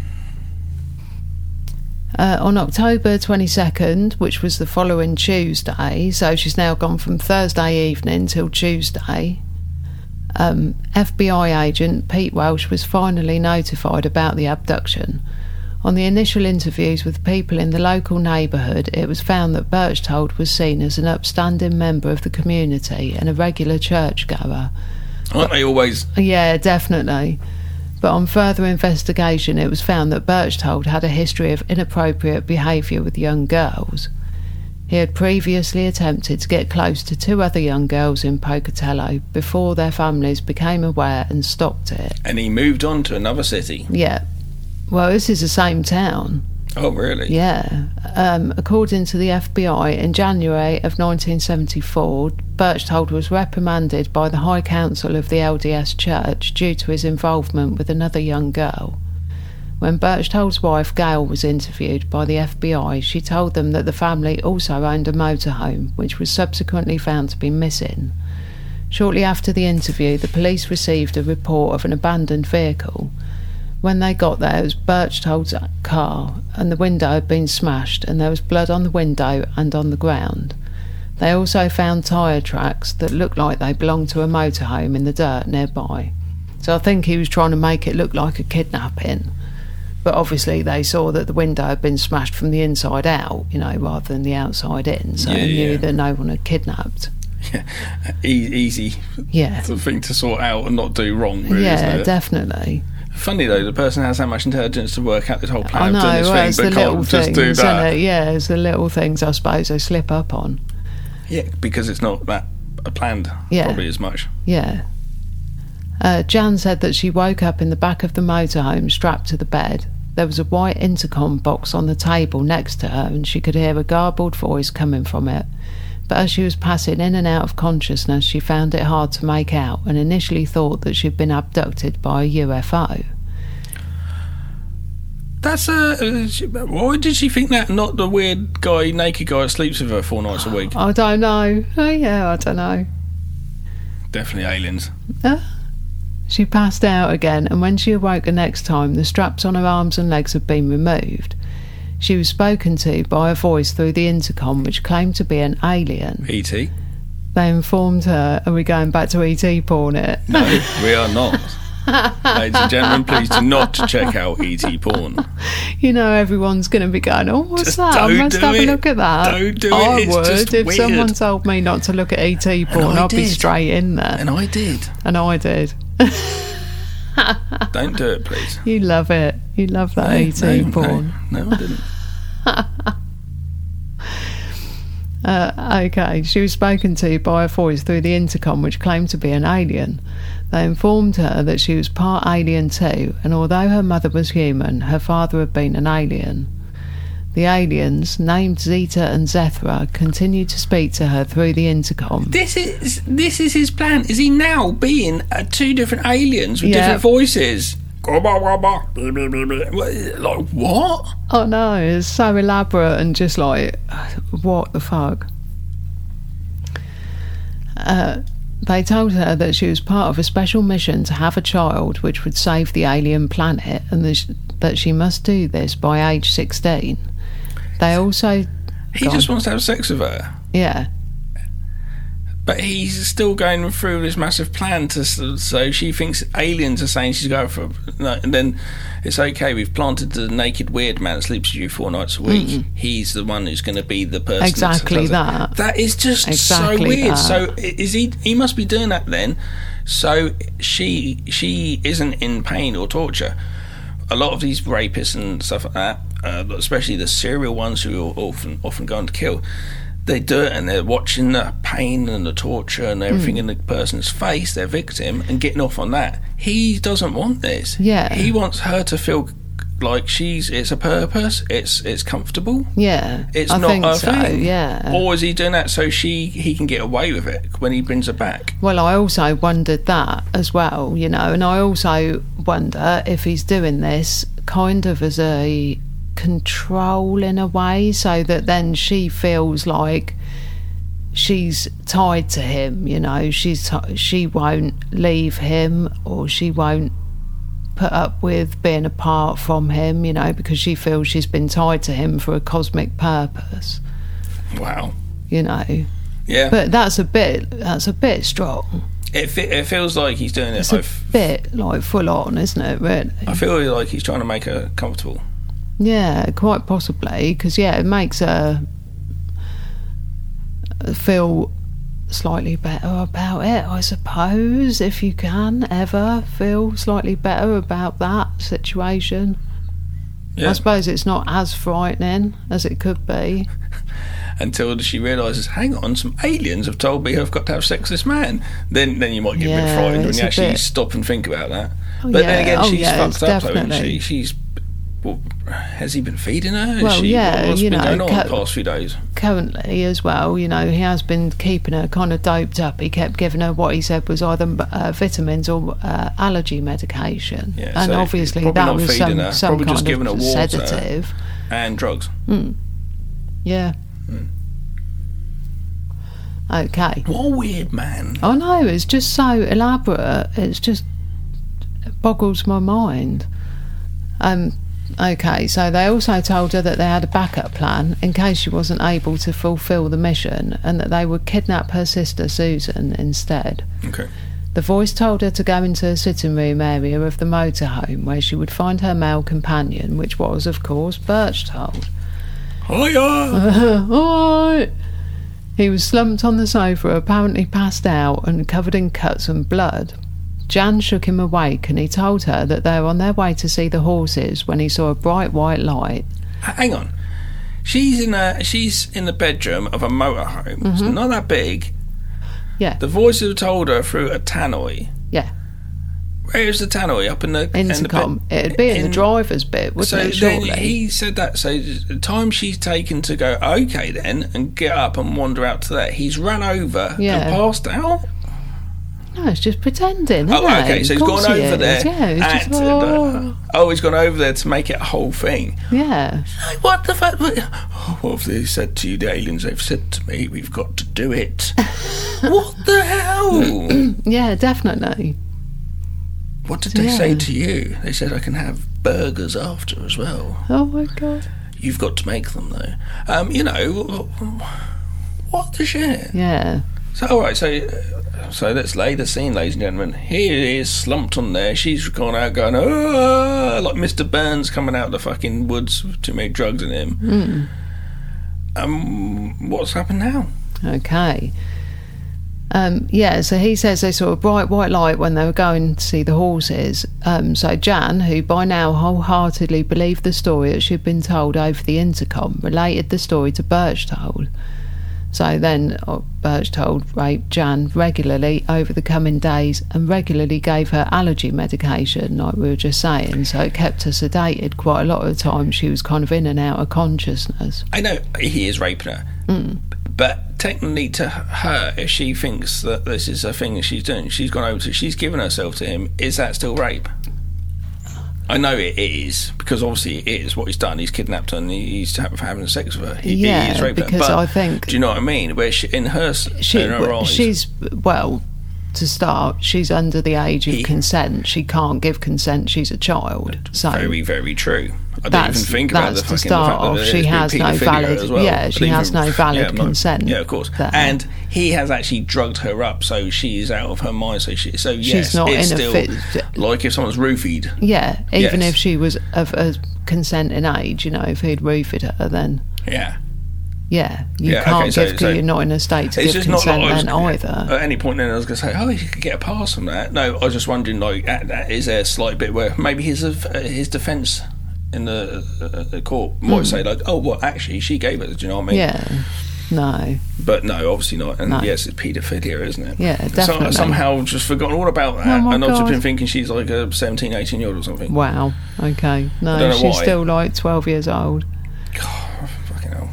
Uh, on October twenty-second, which was the following Tuesday, so she's now gone from Thursday evening till Tuesday, um, F B I agent Pete Welsh was finally notified about the abduction. On the initial interviews with people in the local neighbourhood, it was found that Berchtold was seen as an upstanding member of the community and a regular churchgoer. Aren't they always? Yeah, definitely. But on further investigation, it was found that Berchtold had a history of inappropriate behaviour with young girls. He had previously attempted to get close to two other young girls in Pocatello before their families became aware and stopped it. And he moved on to another city. Yeah. Well, this is the same town. Oh, really? Yeah. Um, according to the F B I, in January of nineteen seventy-four, Berchtold was reprimanded by the High Council of the L D S Church due to his involvement with another young girl. When Berchtold's wife Gail was interviewed by the F B I, she told them that the family also owned a motorhome, which was subsequently found to be missing. Shortly after the interview, the police received a report of an abandoned vehicle. When they got there, it was Berchtold's car, and the window had been smashed, and there was blood on the window and on the ground. They also found tyre tracks that looked like they belonged to a motorhome in the dirt nearby. So I think he was trying to make it look like a kidnapping. But obviously they saw that the window had been smashed from the inside out, you know, rather than the outside in, so Yeah, they knew yeah. that no one had kidnapped. Yeah. E- easy Yeah. thing to sort out and not do wrong, really, Yeah, isn't it? definitely. Funny though, the person has that much intelligence to work out this whole plan I of know, doing this well, thing, it's but the little can't just things, do that. isn't it? Yeah, it's the little things I suppose they slip up on. Yeah, because it's not that planned, Yeah. probably as much. Yeah. Uh, Jan said that she woke up in the back of the motorhome strapped to the bed. There was a white intercom box on the table next to her and she could hear a garbled voice coming from it. But as she was passing in and out of consciousness, she found it hard to make out and initially thought that she'd been abducted by a U F O. That's a. Uh, why did she think that? Not the weird guy, naked guy that sleeps with her four nights a week. I don't know. Oh, yeah, I don't know. Definitely aliens. Uh, she passed out again, and when she awoke the next time, the straps on her arms and legs had been removed. She was spoken to by a voice through the intercom which claimed to be an alien. E T They informed her, are we going back to E T porn it? No, we are not. Ladies and gentlemen, please do not check out E T porn. You know, everyone's going to be going, oh, what's Just that? I don't must do have it. a look at that. Don't do it. I It's would. just If weird. someone told me not to look at E T porn, I I'd be did. straight in there. And I did. And I did. Don't do it, please. You love it. You love that No, E T no, porn. No, no, I didn't. Uh, okay, she was spoken to by a voice through the intercom which claimed to be an alien. They informed her that she was part alien too, and although her mother was human, her father had been an alien. The aliens, named Zeta and Zethra, continued to speak to her through the intercom. This is this is his plan. Is he now being uh, two different aliens with Yeah. different voices? Like what? Oh no, it's so elaborate and just like, what the fuck? Uh, they told her that she was part of a special mission to have a child which would save the alien planet and that sh- that she must do this by age sixteen. They also... He Go just on. wants to have sex with her. Yeah, But he's still going through this massive plan to, so she thinks aliens are saying she's going for, no, and then it's okay, we've planted the naked weird man that sleeps with you four nights a week. Mm. He's the one who's going to be the person. Exactly that. that. That is just Exactly so weird. that. So is he, he must be doing that then, so she she isn't in pain or torture. A lot of these rapists and stuff like that, uh, especially the serial ones who are often, often going to kill, they do it and they're watching the pain and the torture and everything mm. in the person's face, their victim, and getting off on that. He doesn't want this. Yeah. He wants her to feel like she's, it's a purpose, it's it's comfortable. yeah. It's I not think her so, thing. yeah. Or is he doing that so she he can get away with it when he brings her back? Well, I also wondered that as well, you know, and I also wonder if he's doing this kind of as a control in a way, so that then she feels like she's tied to him, you know, she's t- she won't leave him, or she won't put up with being apart from him, you know, because she feels she's been tied to him for a cosmic purpose. Wow. You know. Yeah. But that's a bit that's a bit strong. It fe- it feels like he's doing it. It's a I've, bit like full on, isn't it, really? I feel like he's trying to make her comfortable. Yeah, quite possibly, because yeah, it makes her feel slightly better about it, I suppose, if you can ever feel slightly better about that situation. Yeah. I suppose it's not as frightening as it could be. Until she realises, hang on, some aliens have told me I've got to have sex with this man. Then then you might get a bit Yeah, frightened when it's you a actually bit- stop and think about that. Oh, but yeah. then again, Oh, she's yeah, fucked up, though, isn't definitely. she? She's... Well, has he been feeding her? Is Well, she, yeah, what's you been know, going on ca- the past few days? Currently as well, you know, he has been keeping her kind of doped up. He kept giving her what he said was either uh, vitamins or uh, allergy medication. Yeah, and so obviously probably that not was feeding some, her, some probably kind just giving her of water. sedative. And drugs. Mm. Yeah. Mm. Okay. What a weird man. I know, it's just so elaborate. It's just it boggles my mind. Um, okay, so they also told her that they had a backup plan in case she wasn't able to fulfil the mission, and that they would kidnap her sister Susan instead. Okay. The voice told her to go into a sitting room area of the motorhome where she would find her male companion, which was, of course, Berchtold. Hiya! Alright. He was slumped on the sofa, apparently passed out and covered in cuts and blood. Jan shook him awake and he told her that they were on their way to see the horses when he saw a bright white light. Hang on. She's in a she's in the bedroom of a motorhome. Mm-hmm. It's not that big. Yeah. The voice have told her through a tannoy. Yeah. Where's the tannoy? Up in the intercom. In the It'd be in, in the driver's bit, wouldn't so it? Surely. Then he said that. So the time she's taken to go, okay, then, and get up and wander out to there. He's run over yeah. and passed out. No, it's just pretending. Isn't Oh, okay. It? So he's gone he over is. there. Yeah, he's acted, just, oh. oh, he's gone over there to make it a whole thing. Yeah. Like, what the fuck? What have they said to you, the aliens? They've said to me, we've got to do it. What the hell? Yeah, definitely. What did they yeah. say to you? They said I can have burgers after as well. Oh my god. You've got to make them though. Um, you know, what the shit? Yeah. So all right, so so let's lay the scene, ladies and gentlemen. Here he is, slumped on there. She's gone out, going, oh, like Mister Burns coming out of the fucking woods with too many drugs in him. Mm. Um, what's happened now? Okay. Um, yeah, so he says they saw a bright white light when they were going to see the horses. Um, so Jan, who by now wholeheartedly believed the story that she'd been told over the intercom, related the story to Berchtold. So then uh, Berchtold raped Jan regularly over the coming days and regularly gave her allergy medication, like we were just saying. So it kept her sedated quite a lot of the time. She was kind of in and out of consciousness. I know he is raping her. Mm. But technically to her, if she thinks that this is a thing that she's doing, she's gone over to, she's given herself to him, is that still rape? I know it is, because obviously it is what he's done. He's kidnapped her and he's having sex with her. He, yeah, he is raping because her. But I think... do you know what I mean? Where she, in her, she, in her eyes... She's, well... To start, she's under the age of he, consent. She can't give consent. She's a child. So very, very true. I didn't even think about the fucking start the fact off. that She has no valid. Well. Yeah, she has even, no valid yeah, consent. Yeah, of course. There. And he has actually drugged her up, so she is out of her mind. So she, so yes, she's not it's in still a fit. Like if someone's roofied. Yeah, even yes. if she was of a consenting age, you know, if he'd roofied her, then yeah. Yeah, you yeah, can't okay, so, give because so you're not in a state to give consent not like then either. At any point then I was going to say, oh, you could get a pass on that. No, I was just wondering, like, is there a slight bit where maybe his uh, his defence in the, uh, the court might mm. say, like, oh, well, actually, she gave it, do you know what I mean? Yeah, no. But no, obviously not. And no. yes, it's paedophilia, isn't it? Yeah, definitely. So, somehow just forgotten all about that. Oh and God. I've just been thinking she's like a seventeen, eighteen year old or something. Wow, okay. No, she's why. still like twelve years old. God, fucking hell.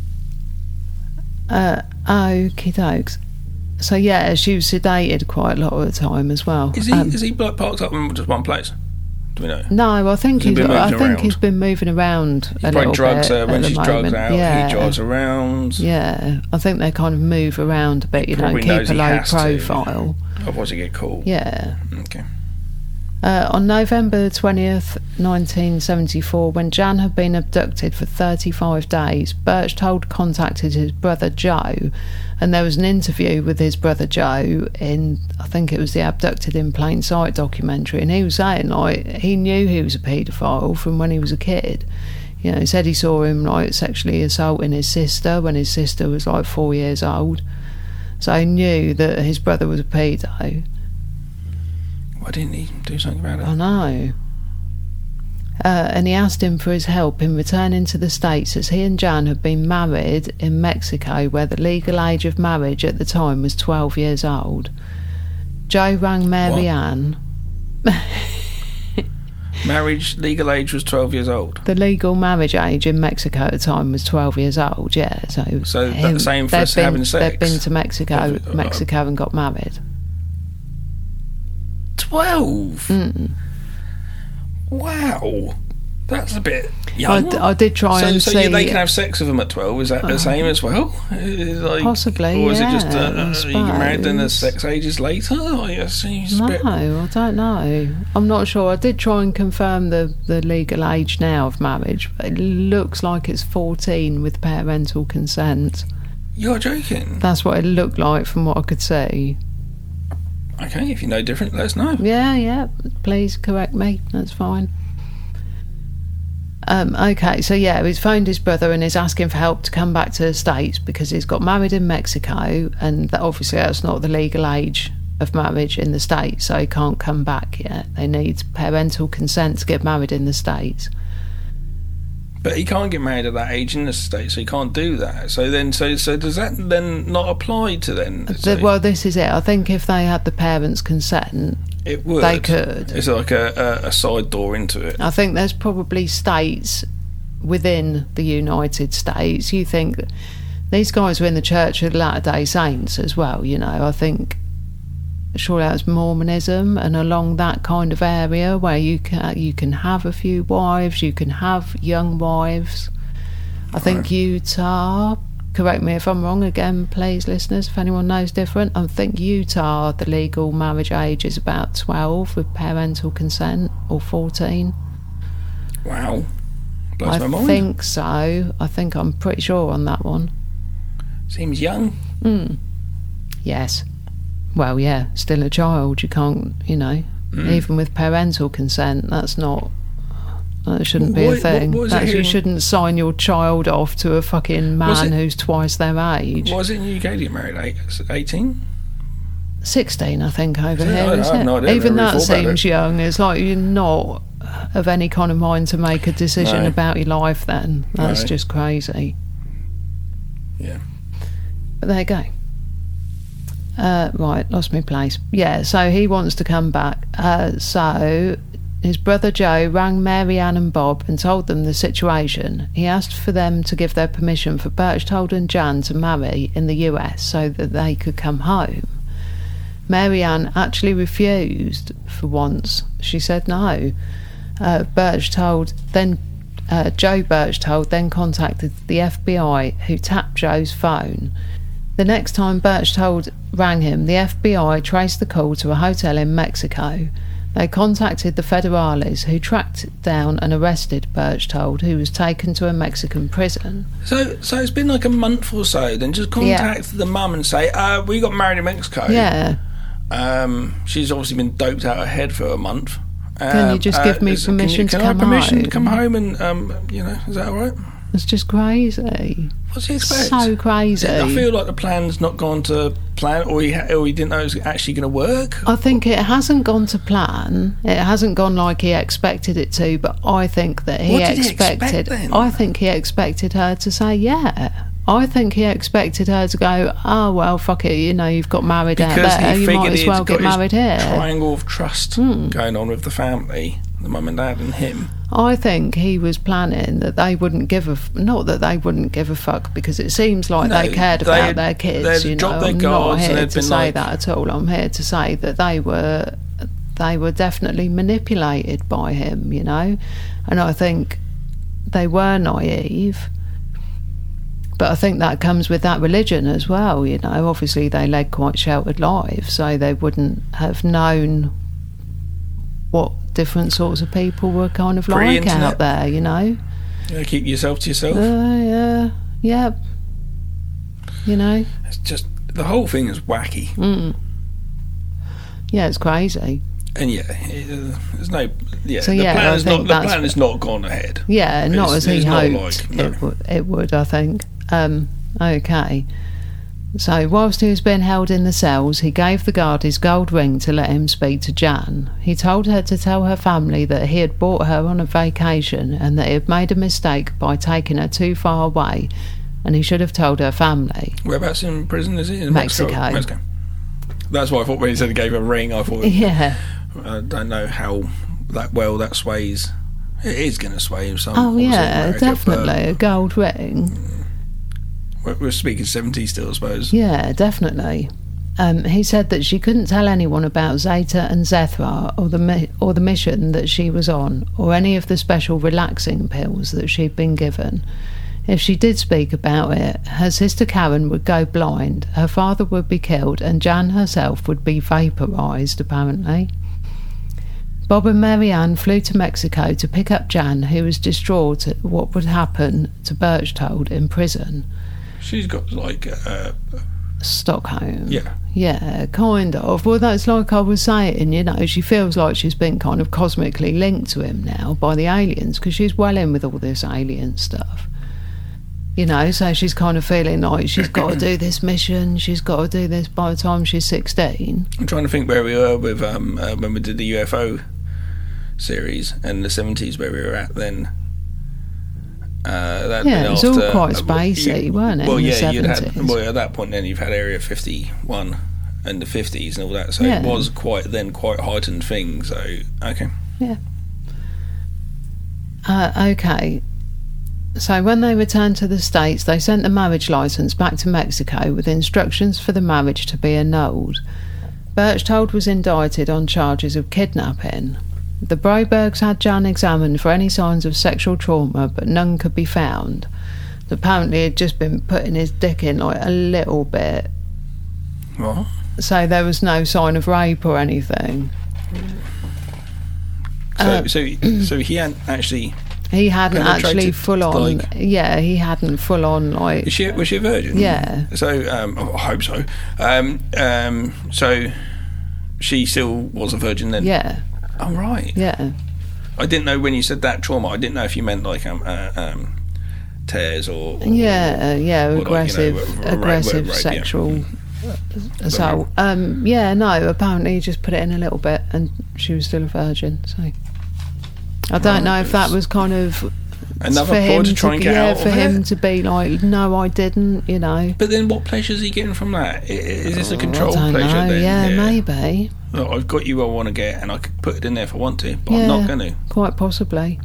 Uh, okie dokes. So yeah, she was sedated quite a lot of the time as well. Is he um, is he like, parked up in just one place? Do we know? No, I think Has he's. he been I moving think around? he's been moving around He a probably little drugs bit her when at she's the drugged moment. out. Yeah. He drives around. Yeah, I think they kind of move around a bit. He You know, probably keep knows a he low has to. profile. Otherwise, he get caught. Yeah. Okay. Uh, on November twentieth, nineteen seventy-four, when Jan had been abducted for thirty-five days, Berchtold contacted his brother Joe, and there was an interview with his brother Joe in, I think it was the Abducted in Plain Sight documentary, and he was saying, like, he knew he was a paedophile from when he was a kid. You know, he said he saw him, like, sexually assaulting his sister when his sister was, like, four years old. So he knew that his brother was a paedo. Why didn't he do something about it? I know. Uh, and he asked him for his help in returning to the States, as he and Jan had been married in Mexico, where the legal age of marriage at the time was twelve years old. Joe rang Mary Ann. Marriage legal age was twelve years old. The legal marriage age in Mexico at the time was twelve years old. Yeah, so so him, the same for us been, having sex. They've been to Mexico, uh, Mexico, and got married. Twelve. Mm. Wow, that's a bit young. I, d- I did try so, and so see. So they can have sex with them at twelve. Is that the uh, same as well? Like, possibly, or is yeah, it just uh, you get married then the sex ages later? I guess no, bit... I don't know. I'm not sure. I did try and confirm the, the legal age now of marriage, but it looks like it's fourteen with parental consent. You're joking? That's what it looked like from what I could see. Okay, if you know different, let us know. Yeah, yeah. Please correct me. That's fine. Um, okay, so yeah, he's phoned his brother and is asking for help to come back to the States because he's got married in Mexico, and that obviously that's not the legal age of marriage in the States, so he can't come back yet. They need parental consent to get married in the States. But he can't get married at that age in the States, so he can't do that. So then, so so does that then not apply to then? The, well, this is it. I think if they had the parents' consent, it would. They could. It's like a, a, a side door into it. I think there's probably states within the United States. You think these guys were in the Church of the Latter-day Saints as well, you know. I think surely that's Mormonism, and along that kind of area where you can you can have a few wives, you can have young wives. I think right. Utah, correct me if I'm wrong again, please, listeners, if anyone knows different. I think Utah, the legal marriage age is about twelve with parental consent, or fourteen. Wow. Blows I my mind. think so. I think I'm pretty sure on that one. Seems young. Mm. Yes. Well, yeah, still a child. You can't, you know, mm. even with parental consent, that's not, that shouldn't be what, a thing. What, what that's, you shouldn't sign your child off to a fucking man who's twice their age. Was it in the U K to get married? eighteen? sixteen, I think, over is here, it? is I, I it? no idea. Even really that seems it. young. It's like you're not of any kind of mind to make a decision no. about your life then. That's no. just crazy. Yeah. But there you go. Uh, right, lost my place. Yeah, so he wants to come back. Uh, so his brother Joe rang Mary Ann and Bob and told them the situation. He asked for them to give their permission for Berchtold and Jan to marry in the U S so that they could come home. Mary Ann actually refused for once. She said no. Uh, Berchtold then uh, Joe Berchtold then contacted the F B I, who tapped Joe's phone. The next time Berchtold rang him, the F B I traced the call to a hotel in Mexico. They contacted the Federales, who tracked down and arrested Berchtold, who was taken to a Mexican prison. So so it's been like a month or so, then just contact yeah. the mum and say, uh, we got married in Mexico. Yeah. Um, she's obviously been doped out her head for a month. Um, can you just give me uh, permission can you, can to come I have permission home? to come home and, um, you know, is that all right? It's just crazy. What's he expect? So crazy. I feel like the plan's not gone to plan, or he, ha- or he didn't know it was actually going to work. I think it hasn't gone to plan. It hasn't gone like he expected it to, but I think that he what did expected... He expect then? I think he expected her to say, yeah. I think he expected her to go, oh, well, fuck it, you know, you've got married out there, you might as well get married here. Triangle of trust mm. going on with the family, the mum and dad and him. I think he was planning that they wouldn't give a... F- not that they wouldn't give a fuck, because it seems like no, they cared about had, their kids, you know. I'm not here to say like... that at all. I'm here to say that they were... They were definitely manipulated by him, you know. And I think they were naive... But I think that comes with that religion as well, you know. Obviously, they led quite sheltered lives, so they wouldn't have known what different sorts of people were kind of like out there, you know. Yeah, keep yourself to yourself. Uh, yeah, yeah. You know. It's just, the whole thing is wacky. Mm. Yeah, it's crazy. And yeah, it, uh, there's no. Yeah, so, the yeah, plan is not. The that's, plan has not gone ahead. Yeah, not it's, as he hoped like, no. it, w- it would. I think. Um, okay. So, whilst he was being held in the cells, he gave the guard his gold ring to let him speak to Jan. He told her to tell her family that he had brought her on a vacation and that he had made a mistake by taking her too far away, and he should have told her family. Whereabouts in prison is he? In Mexico. Mexico. Mexico. That's why I thought when he said he gave her a ring, I thought. Yeah. I don't know how that well that sways. It is going to sway him some. Oh yeah, America, definitely a gold ring. We're, we're speaking seventies still, I suppose. Yeah, definitely. Um, he said that she couldn't tell anyone about Zeta and Zethra or the mi- or the mission that she was on, or any of the special relaxing pills that she'd been given. If she did speak about it, her sister Karen would go blind, her father would be killed, and Jan herself would be vaporised, apparently. Bob and Mary Ann flew to Mexico to pick up Jan, who was distraught at what would happen to Berchtold in prison. She's got, like, uh... Stockholm. Yeah. Yeah, kind of. Well, that's like I was saying, you know, she feels like she's been kind of cosmically linked to him now by the aliens, because she's well in with all this alien stuff. You know, so she's kind of feeling like she's got to do this mission, she's got to do this by the time she's sixteen. I'm trying to think where we were with um, uh, when we did the U F O series and the seventies, where we were at then. Uh, that'd Yeah, been it was after, all quite uh, spacey, you- weren't it, Well, in the yeah, you'd had, seventies? well, at that point then you've had Area fifty-one and the fifties and all that, so Yeah. it was quite then quite heightened thing. So okay, Yeah. Uh, okay. So when they returned to the States, they sent the marriage licence back to Mexico with instructions for the marriage to be annulled. Berchtold was indicted on charges of kidnapping. The Brobergs had Jan examined for any signs of sexual trauma, but none could be found. Apparently he'd just been putting his dick in like a little bit, what? so there was no sign of rape or anything. So Uh, so so he hadn't actually. He hadn't actually Penetrated, full on. like- Yeah, he hadn't full on like. Is she was she a virgin? Yeah. So um, I hope so. Um, um, so she still was a virgin then. Yeah, Oh right. yeah. I didn't know when you said that trauma. I didn't know if you meant like um, uh, um tears or, or Yeah, yeah, or like, you know, aggressive, rape- rape- aggressive rape, yeah. sexual assault. Um, yeah, no, apparently he just put it in a little bit, and she was still a virgin. So I don't Right, know if that it's was kind of another for ploy him to try and get yeah, out for of him it. to be like, no, I didn't. You know, But then, what pleasure is he getting from that? I- Is this a control I don't pleasure? know. Then? Yeah, maybe. Look, I've got you. I want to get, and I could put it in there if I want to, but yeah, I'm not going to. Quite possibly.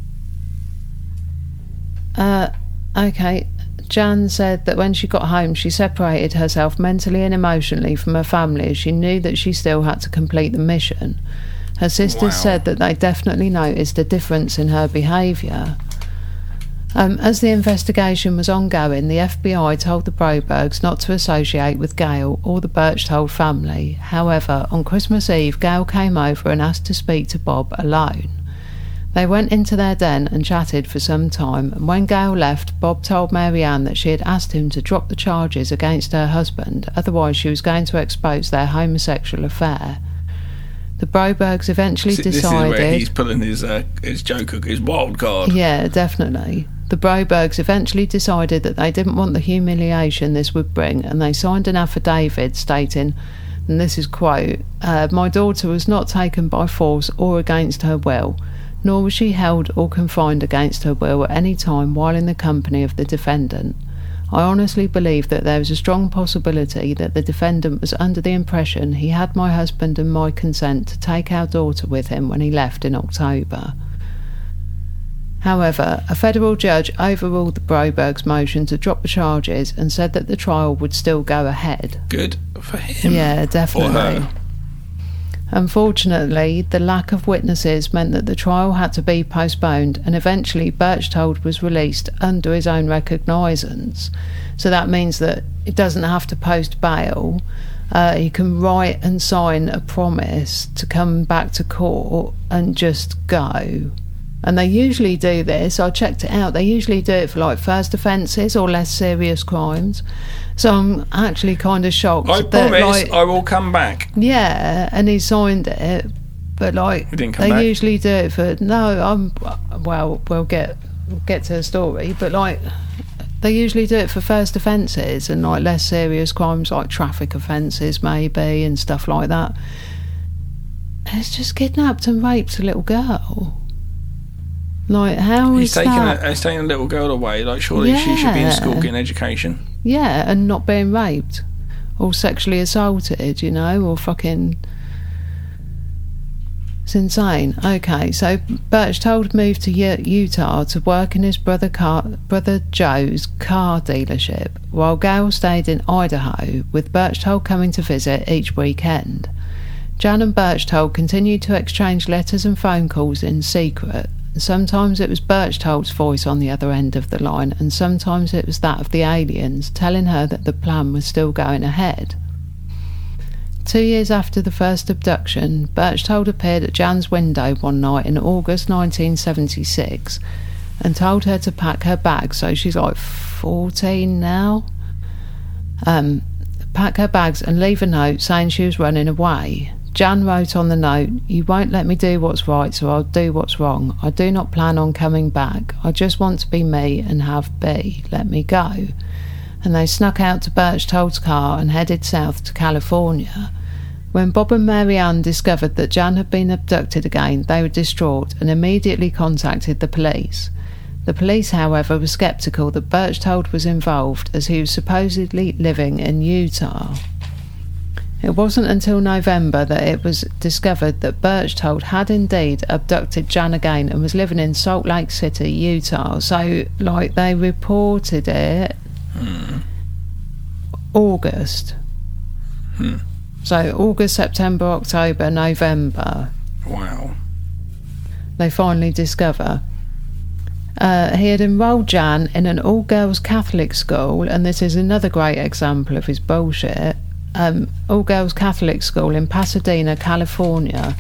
Uh, okay. Jan said that when she got home, she separated herself mentally and emotionally from her family as she knew that she still had to complete the mission. Her sisters Wow. said that they definitely noticed a difference in her behaviour. Um, as the investigation was ongoing, the F B I told the Brobergs not to associate with Gail or the Berchtold family. However, on Christmas Eve, Gail came over and asked to speak to Bob alone. They went into their den and chatted for some time, and when Gail left, Bob told Marianne that she had asked him to drop the charges against her husband, otherwise she was going to expose their homosexual affair. The Brobergs eventually This is decided... where he's pulling his uh, his joker, his wild card. Yeah, definitely. The Brobergs eventually decided that they didn't want the humiliation this would bring, and they signed an affidavit stating, and this is quote, uh, "My daughter was not taken by force or against her will, nor was she held or confined against her will at any time while in the company of the defendant. I honestly believe that there is a strong possibility that the defendant was under the impression he had my husband and my consent to take our daughter with him when he left in October." However, a federal judge overruled the Brobergs' motion to drop the charges and said that the trial would still go ahead. Good for him. Yeah, Or definitely. her. Unfortunately, the lack of witnesses meant that the trial had to be postponed, and eventually Berchtold was released under his own recognisance. So that means that he doesn't have to post bail. Uh, he can write and sign a promise to come back to court and just go. And they usually do this, I checked it out, they usually do it for like first offences or less serious crimes. So I'm actually kind of shocked. I that, promise like, I will come back. yeah, and he signed it, but like He didn't come they back? usually do it for no. I'm well. We'll get we'll get to the story, but like they usually do it for first offences and like less serious crimes like traffic offences maybe and stuff like that. And it's just kidnapped and raped a little girl. Like how He's is taking that? a, he's taking a little girl away. Like surely she should be in school Yeah. getting education. Yeah, and not being raped or sexually assaulted, you know, or fucking... It's insane. Okay, so Berchtold moved to U- Utah to work in his brother car- brother Joe's car dealership, while Gail stayed in Idaho, with Berchtold coming to visit each weekend. Jan and Berchtold continued to exchange letters and phone calls in secret. Sometimes it was Berchtold's voice on the other end of the line, and sometimes it was that of the aliens, telling her that the plan was still going ahead. Two years after the first abduction, Berchtold appeared at Jan's window one night in August nineteen seventy-six and told her to pack her bags, so she's like fourteen now. Um, pack her bags and leave a note saying she was running away. Jan wrote on the note, "You won't let me do what's right, so I'll do what's wrong. I do not plan on coming back. I just want to be me and have B. Let me go." And they snuck out to Berchtold's car and headed south to California. When Bob and Mary Ann discovered that Jan had been abducted again, they were distraught and immediately contacted the police. The police, however, were sceptical that Berchtold was involved, as he was supposedly living in Utah. It wasn't until November that it was discovered that Berchtold had indeed abducted Jan again and was living in Salt Lake City, Utah. So, like, they reported it hmm. August. Hmm. So, August, September, October, November. Wow. They finally discover. Uh, he had enrolled Jan in an all-girls Catholic school, and this is another great example of his bullshit. Um, all-girls Catholic school in Pasadena, California,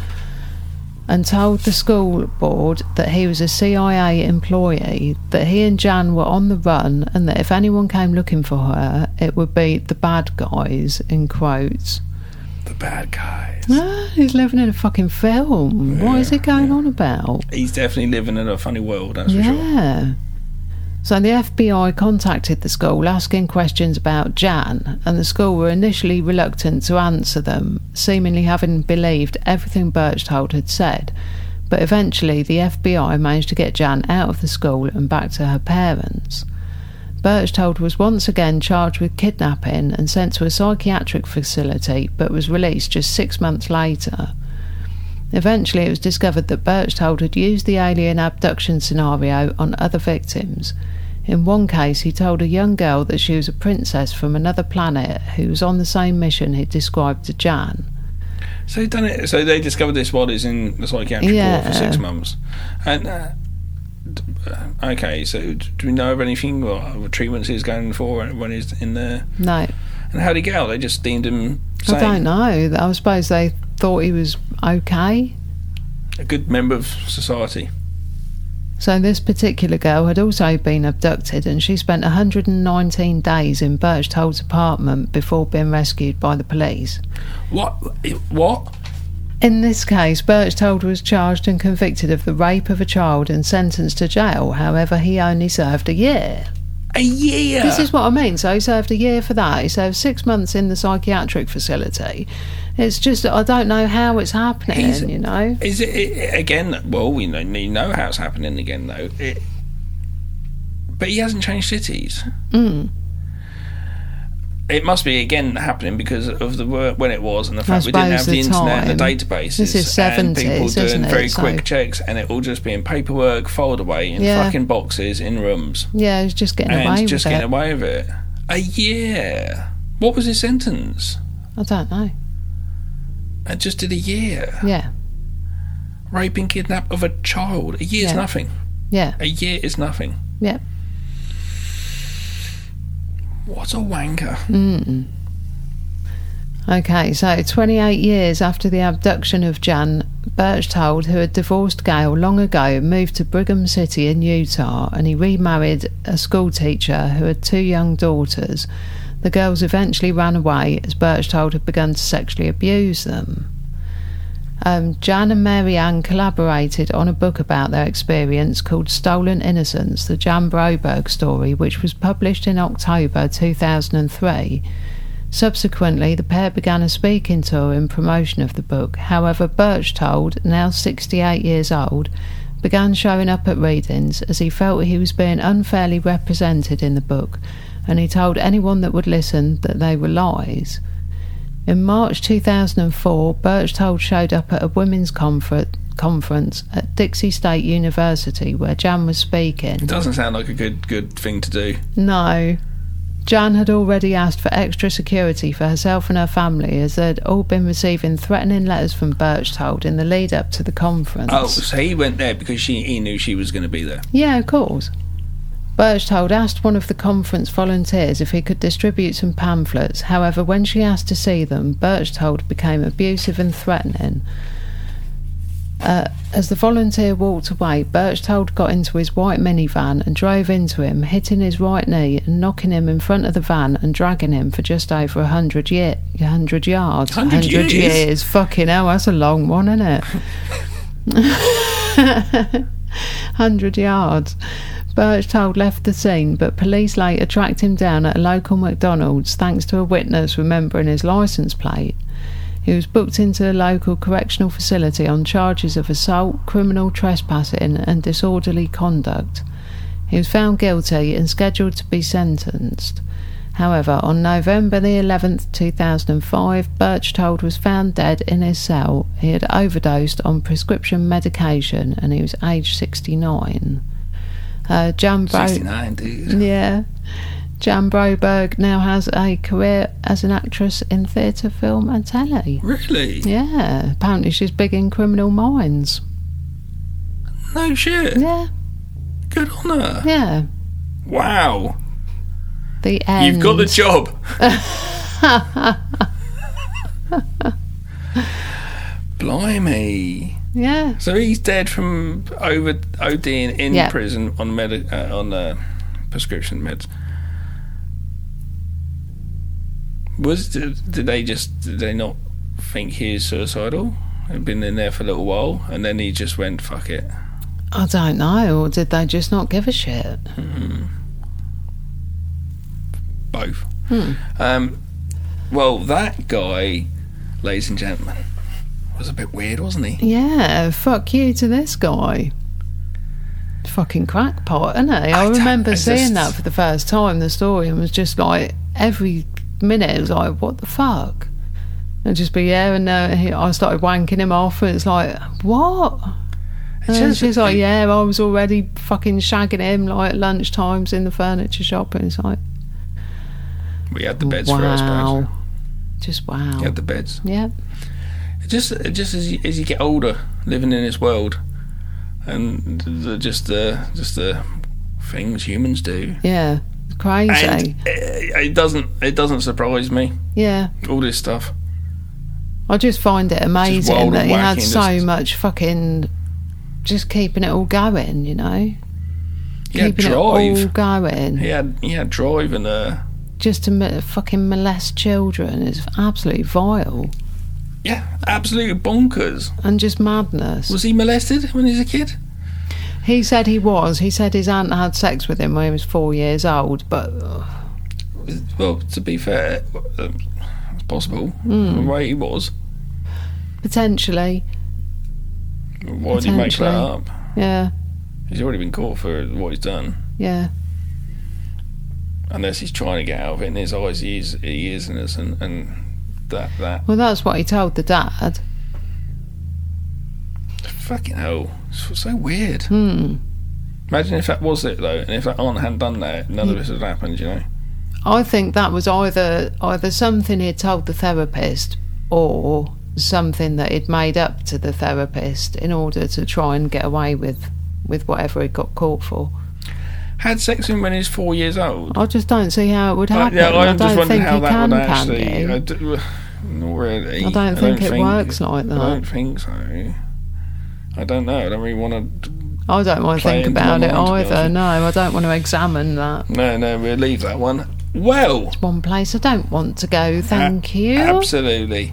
and told the school board that he was a C I A employee, that he and Jan were on the run, and that if anyone came looking for her, it would be the bad guys, in quotes. The bad guys. Ah, he's living in a fucking film. Yeah, what is he going yeah. on about? He's definitely living in a funny world, that's yeah. for sure. Yeah. So the F B I contacted the school asking questions about Jan, and the school were initially reluctant to answer them, seemingly having believed everything Berchtold had said. But eventually the F B I managed to get Jan out of the school and back to her parents. Berchtold was once again charged with kidnapping and sent to a psychiatric facility, but was released just six months later. Eventually it was discovered that Berchtold had used the alien abduction scenario on other victims. In one case, he told a young girl that she was a princess from another planet who was on the same mission he'd described to Jan. So done it. So they discovered this while it's in the psychiatric Yeah. ward for six months. And uh, d- uh, okay, so do we know of anything, what, what treatments he's going for when he's in there? No. And how did he get out? They just deemed him sane. I don't know. I suppose they thought he was okay. A good member of society. So this particular girl had also been abducted, and she spent one hundred nineteen days in Berchtold's apartment before being rescued by the police. What? What? In this case, Berchtold was charged and convicted of the rape of a child and sentenced to jail. However, he only served a year. A year? This is what I mean. So he served a year for that. He served six months in the psychiatric facility. It's just, I don't know how it's happening, He's- you know. Is it, it again? Well, we know, we know how it's happening again, though. It, but he hasn't changed cities. Mm. It must be again happening because of the work when it was and the fact I we didn't have suppose the the internet and the time. databases. This is and people seventies, doing isn't it? very So- quick checks, and it all just being paperwork, folded away in Yeah. fucking boxes in rooms, Yeah, he's just getting and away just with getting it. away with it. A year. What was his sentence? I don't know. I just did a year. Yeah, Raping, kidnap of a child. A year's Yeah. nothing. yeah, A year is nothing. yeah. What a wanker. Mm. Okay, so twenty-eight years after the abduction of Jan, Berchtold, who had divorced Gail long ago, moved to Brigham City in Utah, and he remarried a school teacher who had two young daughters. The girls eventually ran away as Berchtold had begun to sexually abuse them. Um, Jan and Mary Ann collaborated on a book about their experience called Stolen Innocence, the Jan Broberg story, which was published in October two thousand three. Subsequently, the pair began a speaking tour in promotion of the book. However, Berchtold, now sixty-eight years old, began showing up at readings as he felt he was being unfairly represented in the book, and he told anyone that would listen that they were lies. In March two thousand four, Berchtold showed up at a women's confer- conference at Dixie State University where Jan was speaking. Doesn't sound like a good good thing to do. No. Jan had already asked for extra security for herself and her family, as they'd all been receiving threatening letters from Berchtold in the lead up to the conference. Oh, so he went there because she he knew she was going to be there. Yeah, of course. Berchtold asked one of the conference volunteers if he could distribute some pamphlets. However, when she asked to see them, Berchtold became abusive and threatening. Uh, as the volunteer walked away, Berchtold got into his white minivan and drove into him, hitting his right knee and knocking him in front of the van and dragging him for just over a hundred year, hundred yards. Hundred years? years. Fucking hell, that's a long one, isn't it? Hundred yards. Berchtold left the scene, but police later tracked him down at a local McDonald's thanks to a witness remembering his licence plate. He was booked into a local correctional facility on charges of assault, criminal trespassing and disorderly conduct. He was found guilty and scheduled to be sentenced. However, on November the eleventh, two thousand five, Berchtold was found dead in his cell. He had overdosed on prescription medication and he was aged sixty-nine. Uh, Jan Bro- sixty-nine, dude. Yeah. Jan Broberg now has a career as an actress in theatre, film and telly. Really? Yeah. Apparently she's big in Criminal Minds. No shit. Yeah. Good on her. Yeah. Wow. The end. You've got the job. Blimey. Yeah. So he's dead from over ODing in Yeah. prison on med- uh, on uh, prescription meds. Was did, did they just did they not think he is suicidal? He'd been in there for a little while, and then he just went fuck it. I don't know, or did they just not give a shit? Mm-hmm. Both. Hmm. Um, well, that guy, ladies and gentlemen, was a bit weird, wasn't he? Yeah, fuck you to this guy. Fucking crackpot, isn't he? I, I don't- remember I seeing just- that for the first time, the story, and was just like, every minute it was like, what the fuck? And just be, yeah, and uh, he, I started wanking him off, and it's like, what? And then just- she's like, yeah, I was already fucking shagging him, like, at lunch times in the furniture shop, and it's like, We had the beds wow. for us, suppose. Just wow. We had the beds. Yeah. Just, just as you, as you get older, living in this world, and the, just the just the things humans do, Yeah. It's crazy. and it, it doesn't it doesn't surprise me. Yeah. All this stuff. I just find it amazing wild that and he had wacky, so just- much fucking just keeping it all going, you know? He had keeping it all drive. going. He had he had drive and uh, Just to m- fucking molest children is absolutely vile. yeah, absolutely bonkers. And just madness. Was he molested when he was a kid? He said he was. He said his aunt had sex with him when he was four years old, but uh, Well, to be fair, uh, it's possible. Hmm. The way he was. potentially, Why did he make that Potentially. up? yeah, He's already been caught for what he's done. yeah. Unless he's trying to get out of it, in his eyes he is, he is innocent, and that, that. Well, that's what he told the dad. Fucking hell. It's so weird. Hmm. Imagine if that was it, though, and if that aunt hadn't done that, none of this had happened, you know? I think that was either either something he'd told the therapist or something that he'd made up to the therapist in order to try and get away with, with whatever he got caught for. Had sex with him when he was four years old. I just don't see how it would Uh, happen. yeah, I I'm just don't wondering think how you that can, would can actually. you? I d- not really. I don't think it works like that. I don't think so. I don't know. I don't really want to. I don't want to play think into about my it mind, to be either. honest. No, I don't want to examine that. No, no, we'll leave that one. Well, One place I don't want to go. Thank a- you. Absolutely.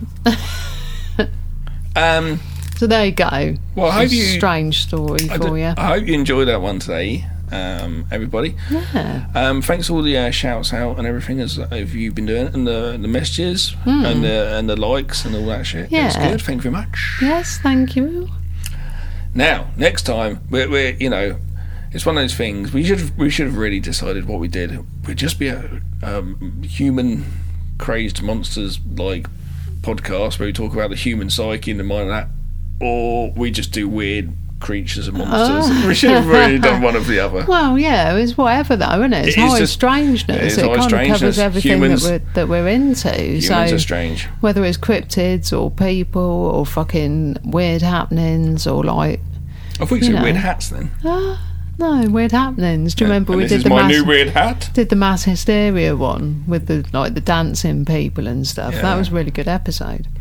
um. So there you go. Well, I hope It's a you. strange story I, for d- you. I hope you enjoyed that one today, um, everybody. Yeah. Um, thanks for all the uh, shouts out and everything as have you been doing, and the the messages and the and the likes and all that shit. It's Hmm. Yeah. good. Thank you very much. Yes, thank you. Now, next time we're, we're you know, it's one of those things we should have, we should have really decided what we did. We'd just be a um, human crazed monsters like podcast where we talk about the human psyche and the mind of that, or we just do weird creatures and monsters. Oh. We should have really done one of the other. Well, yeah, it's whatever though, isn't it? It's It is high just- strangeness. it is It, high kind of strangeness. covers everything Humans- that we're that we're into. Humans so are strange. whether it's cryptids or people or fucking weird happenings or like I thought you you said know. weird hats then. ah, no weird happenings. Do you remember and we this did is the my mass new weird hat. did the mass hysteria one with the like the dancing people and stuff? Yeah. That was a really good episode.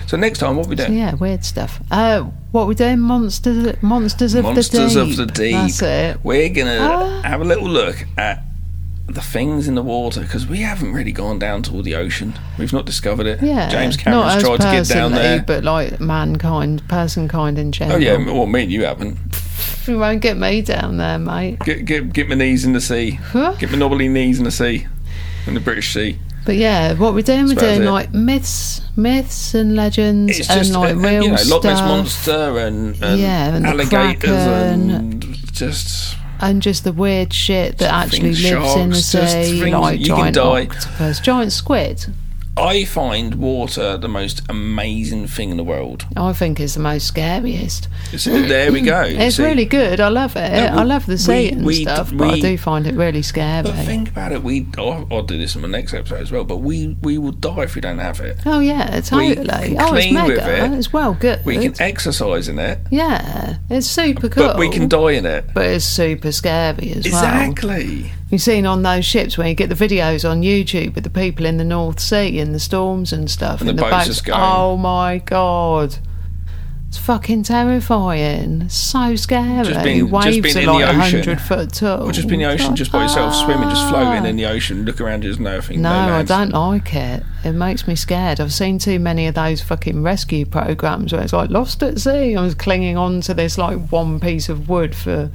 So next time, what are we doing? Yeah, weird stuff. Uh, what we doing? Monsters, monsters of Monsters the deep. of the Deep. That's it. We're gonna Ah. have a little look at the things in the water because we haven't really gone down to the ocean. We've not discovered it. Yeah, James not Cameron's as tried to get down personally, there. but like mankind, personkind in Oh general. yeah, well, me and you haven't. You won't get me down there, mate. Get get get my knees in the sea. Huh? Get my knobbly knees in the sea, in the British Sea. But yeah, what we're doing, we're That's about doing it. like myths, myths and legends, It's and just like uh, real you know, Loch Ness stuff, monster and, and Yeah, and the alligators Kraken. and just. and just the weird shit that actually Things, lives in the sharks, just sea, things like you can giant die. octopus, giant squid. I find water the most amazing thing in the world. I think it's the most scariest. So there we go. It's See? really good. I love it. No, we- I love the sea we- and we- stuff, but I we- do find it really scary. But think about it. We I'll, I'll do this in my next episode as well. But we we will die if we don't have it. Oh yeah, totally. can Oh, it's clean mega. with it. It's well good. We can exercise in it, Yeah, it's super cool. but we can die in it. But it's super scary as well. Exactly. You've seen on those ships where you get the videos on YouTube with the people in the North Sea and the storms and stuff. And the and boats just going. Oh my god. It's fucking terrifying. It's so scary. Just being- just Waves being are in the like a ocean. hundred foot tall. Or just be in the ocean, just by yourself, swimming, just floating in the ocean, look around you, there's nothing. No, no I lands. don't like it. It makes me scared. I've seen too many of those fucking rescue programs where it's like lost at sea. I was clinging on to this like one piece of wood for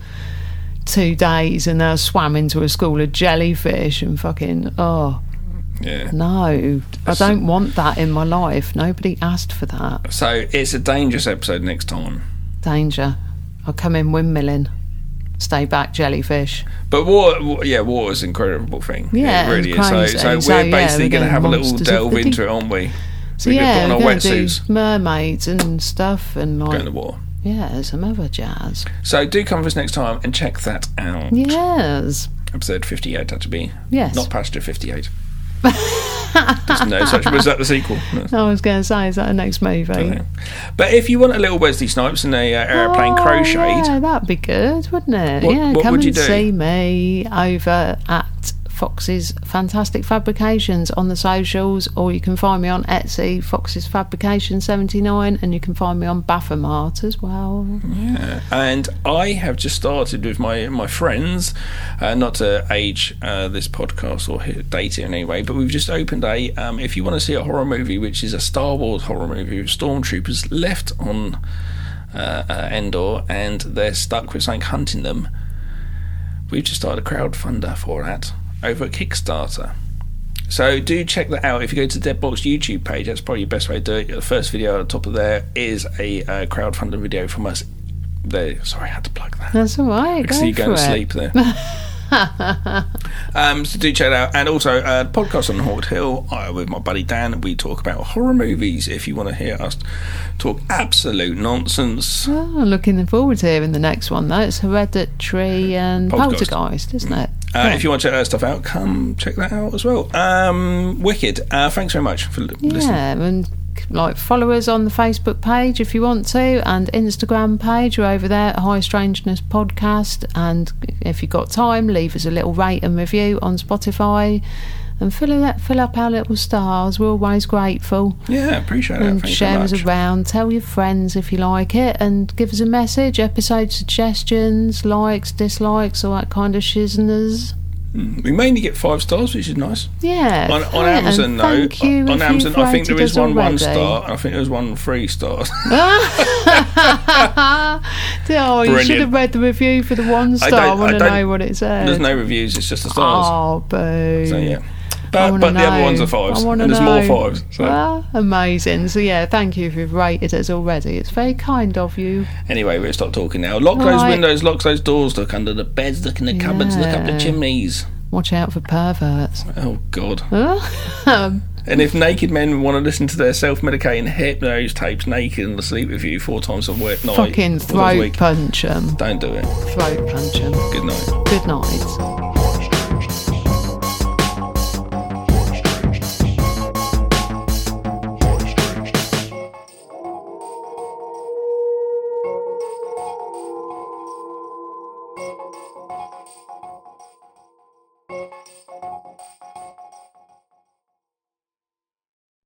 two days and I swam into a school of jellyfish and fucking oh Yeah. no, I don't want that in my life. Nobody asked for that. So it's a dangerous episode next time. Danger. I'll come in windmilling. Stay back, jellyfish. But water, wa- yeah, water's an incredible thing. Yeah, it really it's is. So, crazy. so So, we're yeah, basically we're going to doing have a little Monsters of delve the into Deep. it, aren't we? So We're yeah, gonna we're put on our going to do wetsuits, mermaids and stuff and go in like the water. yeah, some other jazz. So do come with us next time and check that out. Yes. Episode fifty-eight had to be. Yes. Not Passenger fifty-eight. There's no such. Was that the sequel? No. I was going to say, is that the next movie? Okay. But if you want a little Wesley Snipes and a uh, aeroplane Oh, crocheted, yeah, that'd be good, wouldn't it? What- yeah, what come would you and do? see me over at Fox's Fantastic Fabrications on the socials, or you can find me on Etsy, Fox's Fabrication seventy-nine, and you can find me on Baphomet as well. yeah. And I have just started with my my friends, uh, not to age uh, this podcast or hit, date it in any way, but we've just opened a. Um, if you want to see a horror movie, which is a Star Wars horror movie with stormtroopers left on uh, uh, Endor, and they're stuck with something hunting them. We've just started a crowdfunder for that over at Kickstarter. So do check that out. If you go to the Deadbox YouTube page, that's probably the best way to do it. The first video at the top of there is a uh, crowdfunding video from us. There, sorry, I had to plug that. That's all right. I can Go see you going for to it. sleep there. um, so do check it out. And also, uh, podcast on Haunted Hill uh, with my buddy Dan. We talk about horror movies. If you want to hear us talk absolute nonsense. Oh, looking forward to hearing the next one though. It's Hereditary and Poltergeist. Poltergeist, isn't it? Uh, Yeah. If you want to check that stuff out, come check that out as well. Um, wicked. Uh, thanks very much for li- listening. Yeah, and like follow us on the Facebook page if you want to, and Instagram page. We're over there at High Strangeness Podcast. And if you've got time, leave us a little rate and review on Spotify, and fill it, fill up our little stars. We're always grateful. Yeah, appreciate it. And Thanks share very us much. around. Tell your friends if you like it, and give us a message. Episode suggestions, likes, dislikes, all that kind of shizness. We mainly get five stars, which is nice. Yeah. On, on yeah, Amazon, and though, thank you on if Amazon, you've I think there rated is us one one already. star, and I think there was one three stars. Oh, you Brilliant. should have read the review for the one I star. don't- I, want I to don't- know what it said. There's no reviews; it's just the stars. Oh, boo. So yeah, I but wanna but the other know. ones are fives, I wanna and there's know. more fives. So Ah, amazing. So yeah, thank you if you've rated us already. It's very kind of you. anyway, we'll stop talking now. Lock those Right. windows, lock those doors, look under the beds, look in the cupboards, look up the Yeah. chimneys. Watch out for perverts. Oh God. Um, And if naked men want to listen to their self-medicating hypnose tapes naked and sleep with you four times a week, night, fucking four times a throat week, punch 'em. don't do it. Throat punch 'em. Good night. Good night.